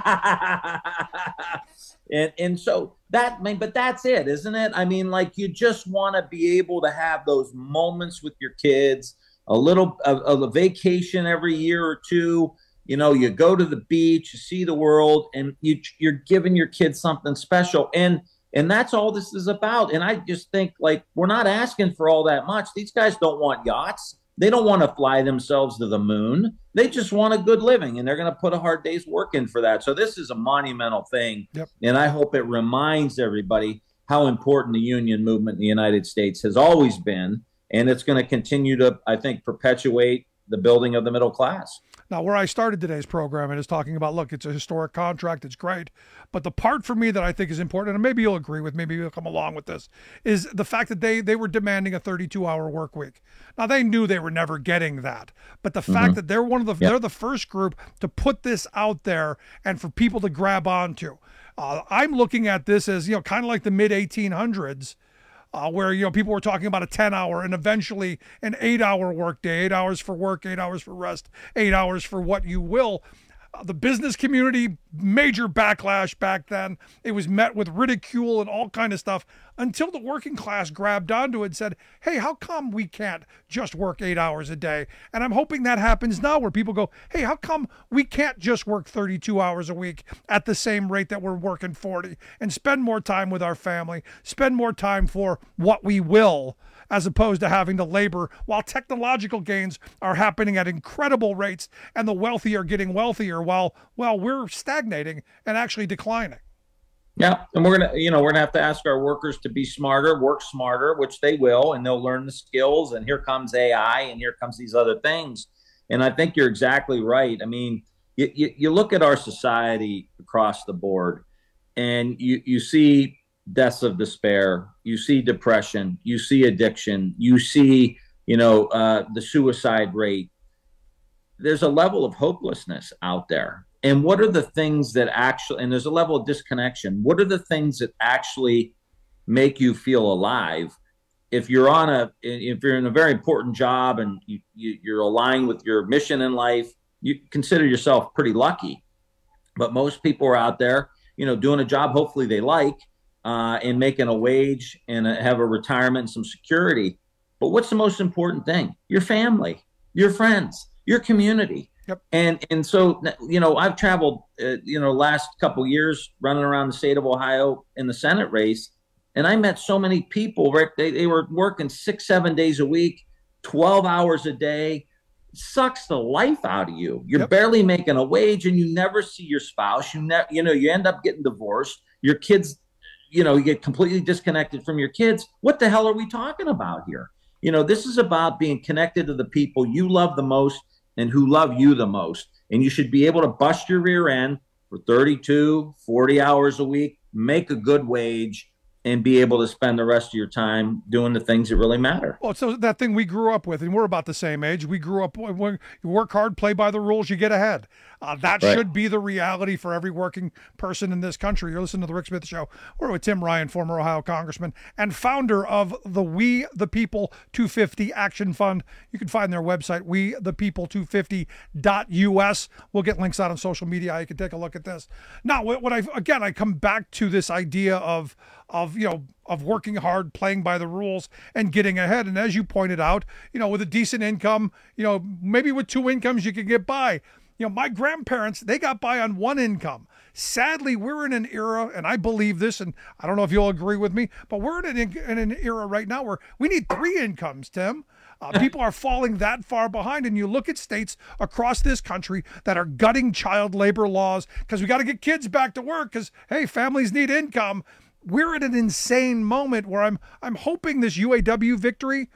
and and so that, I mean, but that's it, isn't it? I mean, like, you just want to be able to have those moments with your kids, a little a, a vacation every year or two. You know, you go to the beach, you see the world, and you you're giving your kids something special. And and that's all this is about. And I just think, like, we're not asking for all that much. These guys don't want yachts. They don't want to fly themselves to the moon. They just want a good living, and they're going to put a hard day's work in for that. So this is a monumental thing. Yep. And I hope it reminds everybody how important the union movement in the United States has always been. And it's going to continue to, I think, perpetuate the building of the middle class. Now, where I started today's program and is talking about, look, it's a historic contract, it's great. But the part for me that I think is important, and maybe you'll agree with, maybe you'll come along with this, is the fact that they they were demanding a thirty-two hour work week. Now, they knew they were never getting that. But the mm-hmm. fact that they're one of the, yep. they're the first group to put this out there and for people to grab onto. Uh, I'm looking at this as, you know, kind of like the mid eighteen hundreds. Uh, where, you know, people were talking about a ten hour and eventually an eight hour workday, eight hours for work, eight hours for rest, eight hours for what you will. Uh, the business community, major backlash back then. It was met with ridicule and all kind of stuff until the working class grabbed onto it and said, hey, how come we can't just work eight hours a day? And I'm hoping that happens now, where people go, hey, how come we can't just work thirty-two hours a week at the same rate that we're working forty and spend more time with our family, spend more time for what we will, as opposed to having to labor while technological gains are happening at incredible rates and the wealthy are getting wealthier while, while we're stagnating and actually declining. Yeah, and we're gonna, you know, we're gonna have to ask our workers to be smarter, work smarter, which they will, and they'll learn the skills. And here comes A I, and here comes these other things. And I think you're exactly right. I mean, you, you, you look at our society across the board, and you you see deaths of despair, you see depression, you see addiction, you see, you know, uh, the suicide rate. There's a level of hopelessness out there. And what are the things that actually, and there's a level of disconnection. What are the things that actually make you feel alive. If you're on a, if you're in a very important job and you, you, you're aligned with your mission in life, you consider yourself pretty lucky. But most people are out there, you know, doing a job hopefully they like, uh, and making a wage and a, have a retirement and some security. But what's the most important thing? Your family, your friends, your community. Yep. And and so, you know, I've traveled, uh, you know, last couple of years running around the state of Ohio in the Senate race. And I met so many people, Rick, they, they were working six, seven days a week, twelve hours a day. It sucks the life out of you. You're yep. barely making a wage and you never see your spouse. You never, you know, you end up getting divorced. Your kids, you know, you get completely disconnected from your kids. What the hell are we talking about here? You know, this is about being connected to the people you love the most and who love you the most. And you should be able to bust your rear end for thirty-two, forty hours a week, make a good wage, and be able to spend the rest of your time doing the things that really matter. Well, so that thing we grew up with, and we're about the same age. We grew up, when you work hard, play by the rules, you get ahead. Uh, that right. should be the reality for every working person in this country. You're listening to The Rick Smith Show. We're with Tim Ryan, former Ohio congressman and founder of the We the People two fifty Action Fund. You can find their website, we the people two fifty dot U S. We'll get links out on social media. You can take a look at this. Now, what I again, I come back to this idea of of, you know, of working hard, playing by the rules and getting ahead. And as you pointed out, you know, with a decent income, you know, maybe with two incomes, you could get by. You know, my grandparents, they got by on one income. Sadly, we're in an era, and I believe this, and I don't know if you'll agree with me, but we're in an, in an era right now where we need three incomes, Tim. Uh, people are falling that far behind, and you look at states across this country that are gutting child labor laws because we got to get kids back to work because, hey, families need income. We're at an insane moment where I'm I'm hoping this U A W victory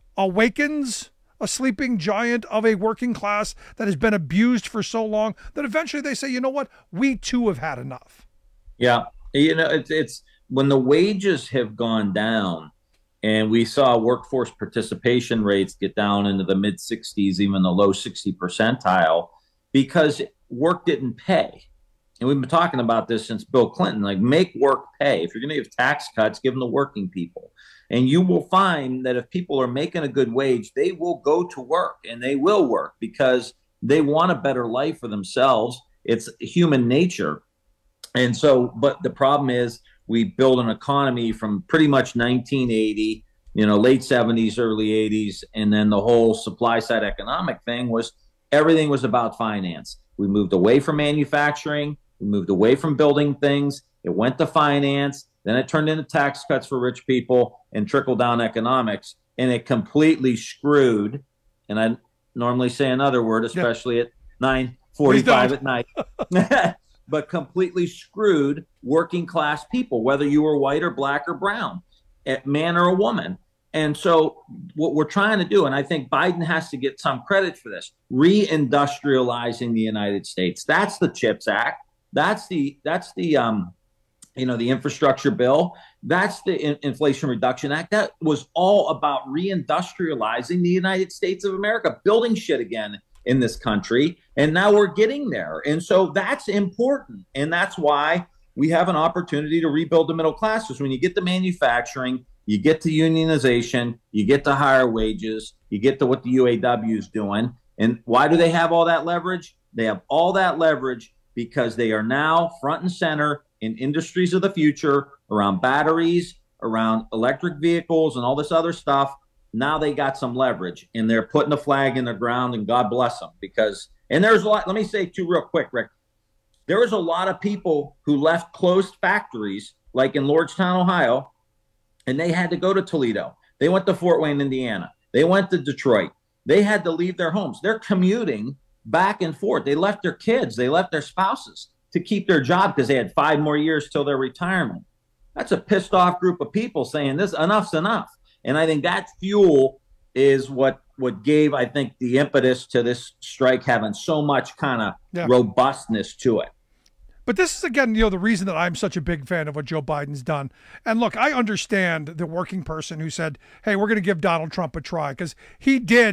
awakens a sleeping giant of a working class that has been abused for so long that eventually they say, you know what, we too have had enough. Yeah, you know, it's it's when the wages have gone down and we saw workforce participation rates get down into the mid sixties, even the low sixty percentile, because work didn't pay. And we've been talking about this since Bill Clinton, like make work pay. If you're going to give tax cuts, give them to working people. And you will find that if people are making a good wage, they will go to work and they will work because they want a better life for themselves. It's human nature. And so, but the problem is we build an economy from pretty much nineteen eighty, you know, late seventies, early eighties. And then the whole supply side economic thing was everything was about finance. We moved away from manufacturing. We moved away from building things. It went to finance. Then it turned into tax cuts for rich people and trickle down economics. And it completely screwed. And I normally say another word, especially yeah. at nine forty-five at night, but completely screwed working class people, whether you were white or black or brown, a man or a woman. And so what we're trying to do, and I think Biden has to get some credit for this, reindustrializing the United States. That's the CHIPS Act. That's the that's the um, you know, the infrastructure bill. That's the in- Inflation Reduction Act. That was all about reindustrializing the United States of America, building shit again in this country. And now we're getting there. And so that's important. And that's why we have an opportunity to rebuild the middle class. Because when you get to manufacturing, you get to unionization, you get to higher wages, you get to what the U A W is doing. And why do they have all that leverage? They have all that leverage because they are now front and center in industries of the future around batteries, around electric vehicles and all this other stuff. Now they got some leverage and they're putting a flag in the ground, and God bless them, because, and there's a lot, let me say too real quick, Rick, there was a lot of people who left closed factories like in Lordstown, Ohio, and they had to go to Toledo. They went to Fort Wayne, Indiana. They went to Detroit. They had to leave their homes. They're commuting back and forth. They left their kids. They left their spouses to keep their job because they had five more years till their retirement. That's a pissed off group of people saying this, enough's enough. And I think that fuel is what, what gave, I think, the impetus to this strike having so much kind of yeah. robustness to it. But this is, again, you know, the reason that I'm such a big fan of what Joe Biden's done. And look, I understand the working person who said, hey, we're going to give Donald Trump a try, because he did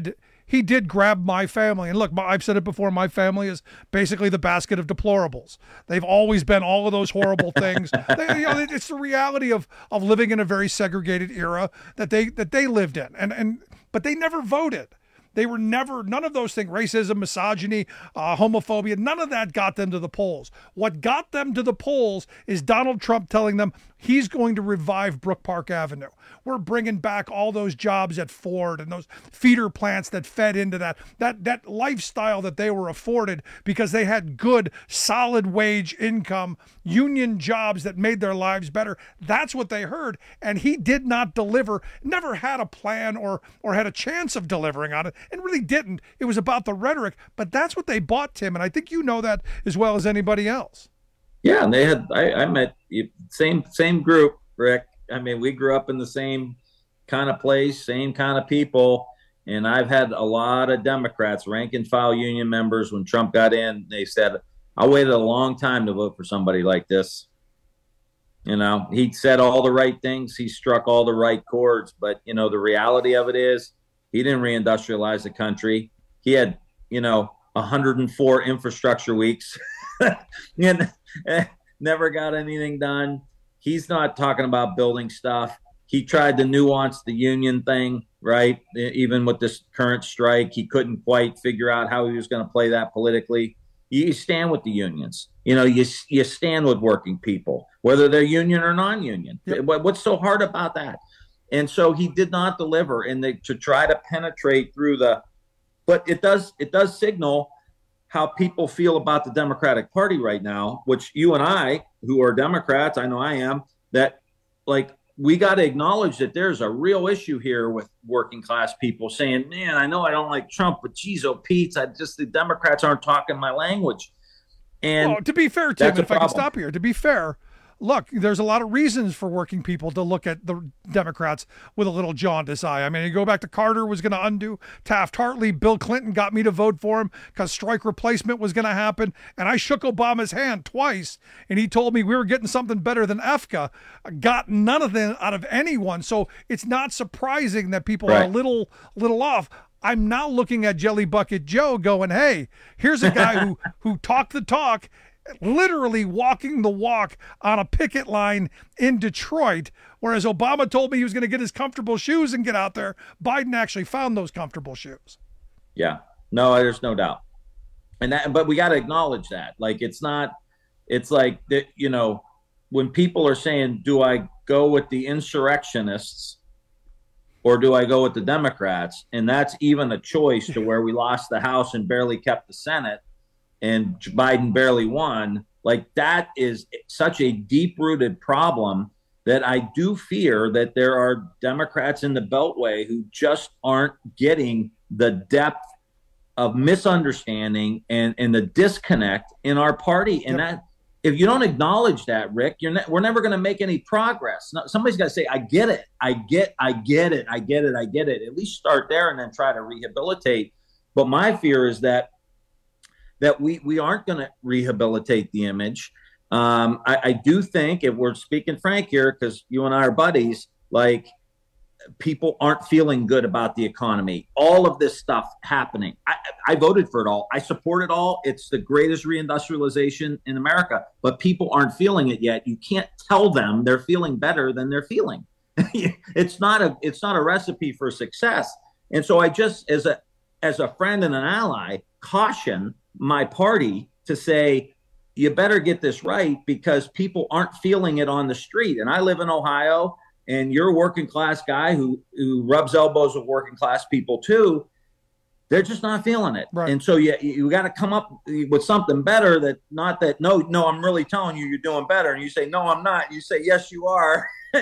he did grab my family. And look, my, I've said it before, my family is basically the basket of deplorables. They've always been all of those horrible things. They, you know, it's the reality of of living in a very segregated era that they that they lived in. And and but they never voted. They were never, none of those things, racism, misogyny, uh, homophobia, none of that got them to the polls. What got them to the polls is Donald Trump telling them he's going to revive Brook Park Avenue. We're bringing back all those jobs at Ford and those feeder plants that fed into that, that, that lifestyle that they were afforded because they had good, solid wage income, union jobs that made their lives better. That's what they heard. And he did not deliver, never had a plan or, or had a chance of delivering on it. And really didn't. It was about the rhetoric, but that's what they bought, Tim, and I think you know that as well as anybody else. Yeah, and they had. I, I met same same group, Rick. I mean, we grew up in the same kind of place, same kind of people, and I've had a lot of Democrats, rank and file union members. When Trump got in, they said, "I waited a long time to vote for somebody like this." You know, he said all the right things, he struck all the right chords, but you know, the reality of it is, he didn't reindustrialize the country. He had, you know, one hundred four infrastructure weeks and never got anything done. He's not talking about building stuff. He tried to nuance the union thing, right? Even with this current strike, he couldn't quite figure out how he was going to play that politically. You stand with the unions. You know, you you stand with working people, whether they're union or non-union. Yep. What's so hard about that? And so he did not deliver, and they, to try to penetrate through the, but it does it does signal how people feel about the Democratic Party right now, which you and I, who are Democrats, I know I am, that like we got to acknowledge that there's a real issue here with working class people saying, man, I know I don't like Trump, but geez, oh Pete, I just the Democrats aren't talking my language. And well, to be fair, Tim, if I can stop here, to be fair. Look, there's a lot of reasons for working people to look at the Democrats with a little jaundiced eye. I mean, you go back to Carter was going to undo Taft-Hartley. Bill Clinton got me to vote for him because strike replacement was going to happen. And I shook Obama's hand twice, and he told me we were getting something better than F C A. Got none of them out of anyone. So it's not surprising that people right. are a little, little off. I'm now looking at Jelly Bucket Joe going, hey, here's a guy who, who talked the talk, literally walking the walk on a picket line in Detroit, whereas Obama told me he was going to get his comfortable shoes and get out there. Biden actually found those comfortable shoes. Yeah, no, there's no doubt. And that, but we got to acknowledge that. Like, it's not, it's like that, you know, when people are saying, do I go with the insurrectionists or do I go with the Democrats? And that's even a choice to where we lost the House and barely kept the Senate. And Biden barely won. Like, that is such a deep-rooted problem that I do fear that there are Democrats in the Beltway who just aren't getting the depth of misunderstanding and, and the disconnect in our party. And yep. that, if you don't acknowledge that, Rick, you're ne- we're never going to make any progress. No, somebody's got to say, I get it. I get, I get it. I get it. I get it. At least start there and then try to rehabilitate. But my fear is that that we, we aren't going to rehabilitate the image. Um, I, I do think, if we're speaking frank here, because you and I are buddies, like, people aren't feeling good about the economy. All of this stuff happening. I, I voted for it all. I support it all. It's the greatest reindustrialization in America, but people aren't feeling it yet. You can't tell them they're feeling better than they're feeling. It's not a, it's not a recipe for success. And so I just, as a, as a friend and an ally, caution my party to say, you better get this right, because people aren't feeling it on the street. And I live in Ohio, and you're a working class guy who, who rubs elbows with working class people too. They're just not feeling it. Right. And so you, you got to come up with something better, that not that, no, no, I'm really telling you, you're doing better. And you say, no, I'm not. You say, yes, you are.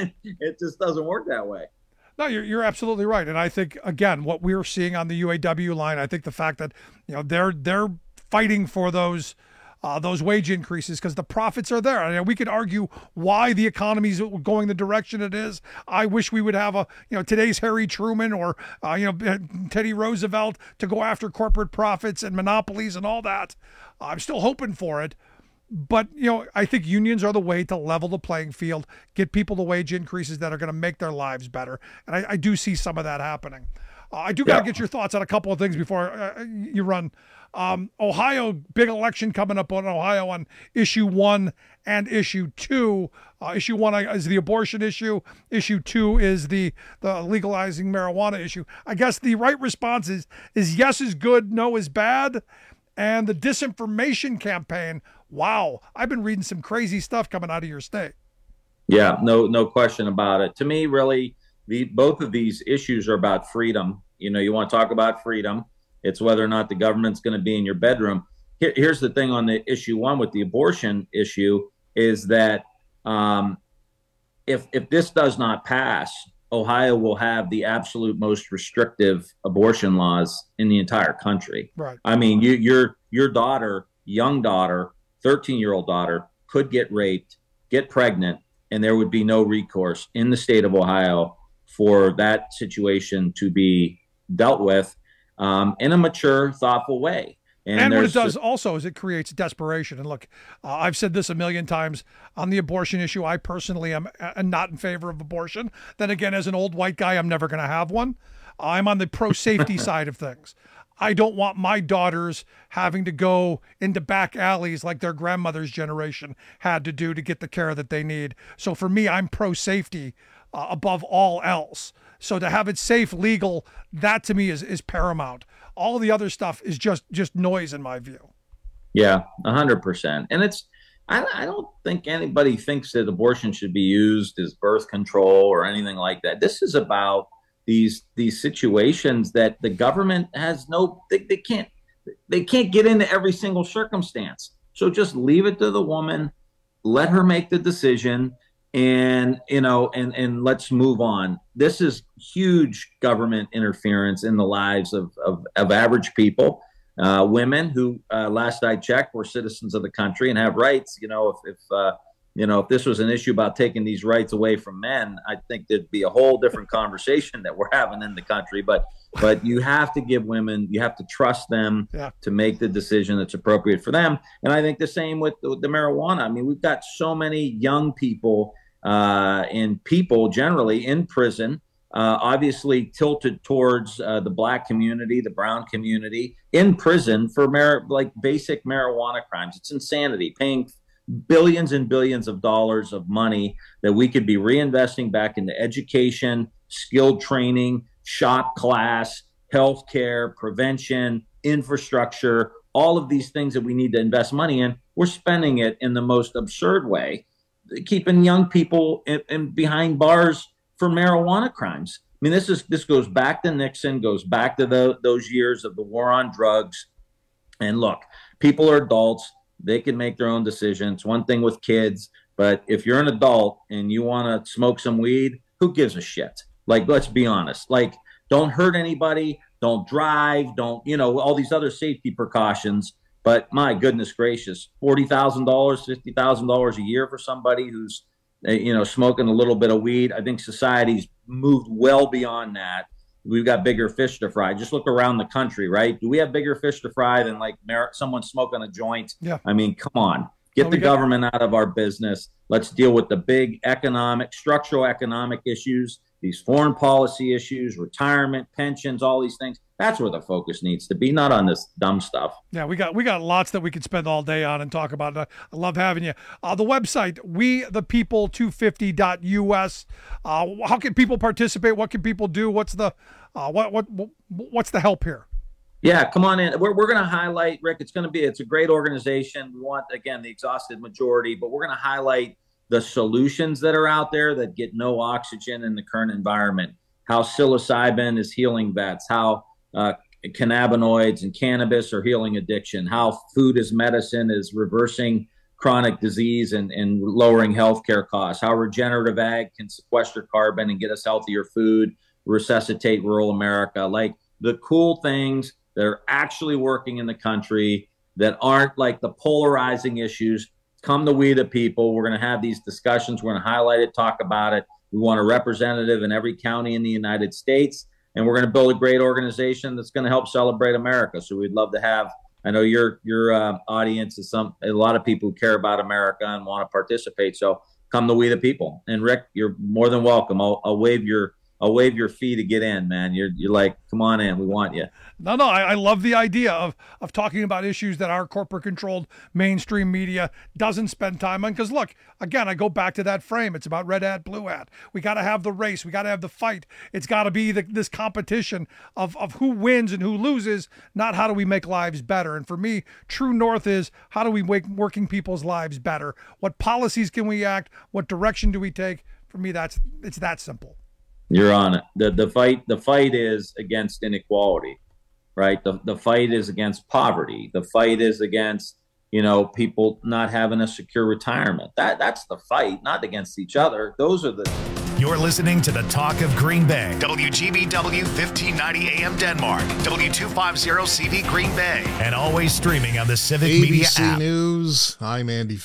It just doesn't work that way. No, you're you're absolutely right. And I think, again, what we're seeing on the U A W line, I think the fact that, you know, they're, they're fighting for those uh, those wage increases because the profits are there. I mean, we could argue why the economy's going the direction it is. I wish we would have a, you know, today's Harry Truman or, uh, you know, Teddy Roosevelt to go after corporate profits and monopolies and all that. Uh, I'm still hoping for it. But, you know, I think unions are the way to level the playing field, get people the wage increases that are going to make their lives better. And I, I do see some of that happening. Uh, I do got to Yeah. get your thoughts on a couple of things before uh, you run. Um, Ohio, big election coming up on Ohio on issue one and issue two. Uh, issue one is the abortion issue. Issue two is the the legalizing marijuana issue. I guess the right response is is yes is good, no is bad. And the disinformation campaign. Wow, I've been reading some crazy stuff coming out of your state. Yeah, no, no question about it. To me, really, the both of these issues are about freedom. You know, you want to talk about freedom. It's whether or not the government's going to be in your bedroom. Here, here's the thing on the issue one with the abortion issue is that um, if if this does not pass, Ohio will have the absolute most restrictive abortion laws in the entire country. Right. I mean, you, your your daughter, young daughter, thirteen-year-old daughter, could get raped, get pregnant, and there would be no recourse in the state of Ohio for that situation to be dealt with um, in a mature, thoughtful way. And, and what it there's does also is it creates desperation. And look, uh, I've said this a million times on the abortion issue. I personally am uh, not in favor of abortion. Then again, as an old white guy, I'm never going to have one. I'm on the pro-safety side of things. I don't want my daughters having to go into back alleys like their grandmother's generation had to do to get the care that they need. So for me, I'm pro-safety uh, above all else. So to have it safe, legal, that to me is, is paramount. All the other stuff is just just noise in my view. Yeah, a hundred percent. And it's, I, I don't think anybody thinks that abortion should be used as birth control or anything like that. This is about these these situations that the government has no, they, they can't, they can't get into every single circumstance. So just leave it to the woman, let her make the decision. And, you know, and, and let's move on. This is huge government interference in the lives of, of, of average people, uh, women who, uh, last I checked, were citizens of the country and have rights. You know, if, if uh, you know, if this was an issue about taking these rights away from men, I think there'd be a whole different conversation that we're having in the country. But but you have to give women, you have to trust them yeah. to make the decision that's appropriate for them. And I think the same with the, with the marijuana. I mean, we've got so many young people uh, and people generally in prison, uh, obviously tilted towards uh, the black community, the brown community, in prison for mar- like basic marijuana crimes. It's insanity, paying billions and billions of dollars of money that we could be reinvesting back into education, skilled training, shop class, healthcare, prevention, infrastructure, all of these things that we need to invest money in. We're spending it in the most absurd way, keeping young people in, in behind bars for marijuana crimes. I mean, this is this goes back to Nixon, goes back to the, those years of the war on drugs. And look, people are adults. They can make their own decisions. One thing with kids, but if you're an adult and you want to smoke some weed, who gives a shit? Like, let's be honest. Like, don't hurt anybody. Don't drive. Don't, you know, all these other safety precautions. But my goodness gracious, forty thousand dollars, fifty thousand dollars a year for somebody who's, you know, smoking a little bit of weed. I think society's moved well beyond that. We've got bigger fish to fry. Just look around the country, right? Do we have bigger fish to fry than like someone smoking a joint? Yeah. I mean, come on. Get Well, the we got- government out of our business. Let's deal with the big economic, structural economic issues, these foreign policy issues, retirement, pensions, all these things. That's where the focus needs to be, not on this dumb stuff. Yeah, we got we got lots that we could spend all day on and talk about. I love having you. Uh, the website, we the people two fifty dot U S. Uh, how can people participate? What can people do? What's the uh, what what what's the help here? Yeah, come on in. We're we're going to highlight, Rick. It's going to be it's a great organization. We want, again, the exhausted majority, but we're going to highlight the solutions that are out there that get no oxygen in the current environment. How psilocybin is healing vets. How uh, cannabinoids and cannabis are healing addiction. How food as medicine is reversing chronic disease and, and lowering healthcare costs. How regenerative ag can sequester carbon and get us healthier food, resuscitate rural America. Like the cool things that are actually working in the country that aren't like the polarizing issues. Come to We the People. We're going to have these discussions. We're going to highlight it, talk about it. We want a representative in every county in the United States. And we're going to build a great organization that's going to help celebrate America. So we'd love to have, I know your your uh, audience is some a lot of people who care about America and want to participate. So come to We the People. And Rick, you're more than welcome. I'll, I'll waive your I'll waive your fee to get in, man. You're you're like, come on in, we want you. No, no, I, I love the idea of of talking about issues that our corporate-controlled mainstream media doesn't spend time on. Because look, again, I go back to that frame. It's about red hat, blue hat. We got to have the race. We got to have the fight. It's got to be the, this competition of of who wins and who loses, not how do we make lives better. And for me, true north is how do we make working people's lives better? What policies can we act? What direction do we take? For me, that's it's that simple. You're on it. The the fight the fight is against inequality, right? The the fight is against poverty. The fight is against, you know, people not having a secure retirement. That that's the fight, not against each other. Those are the You're listening to the Talk of Green Bay. W G B W fifteen ninety A M Denmark. W two fifty C V Green Bay. And always streaming on the Civic A B C Media app. News, I'm Andy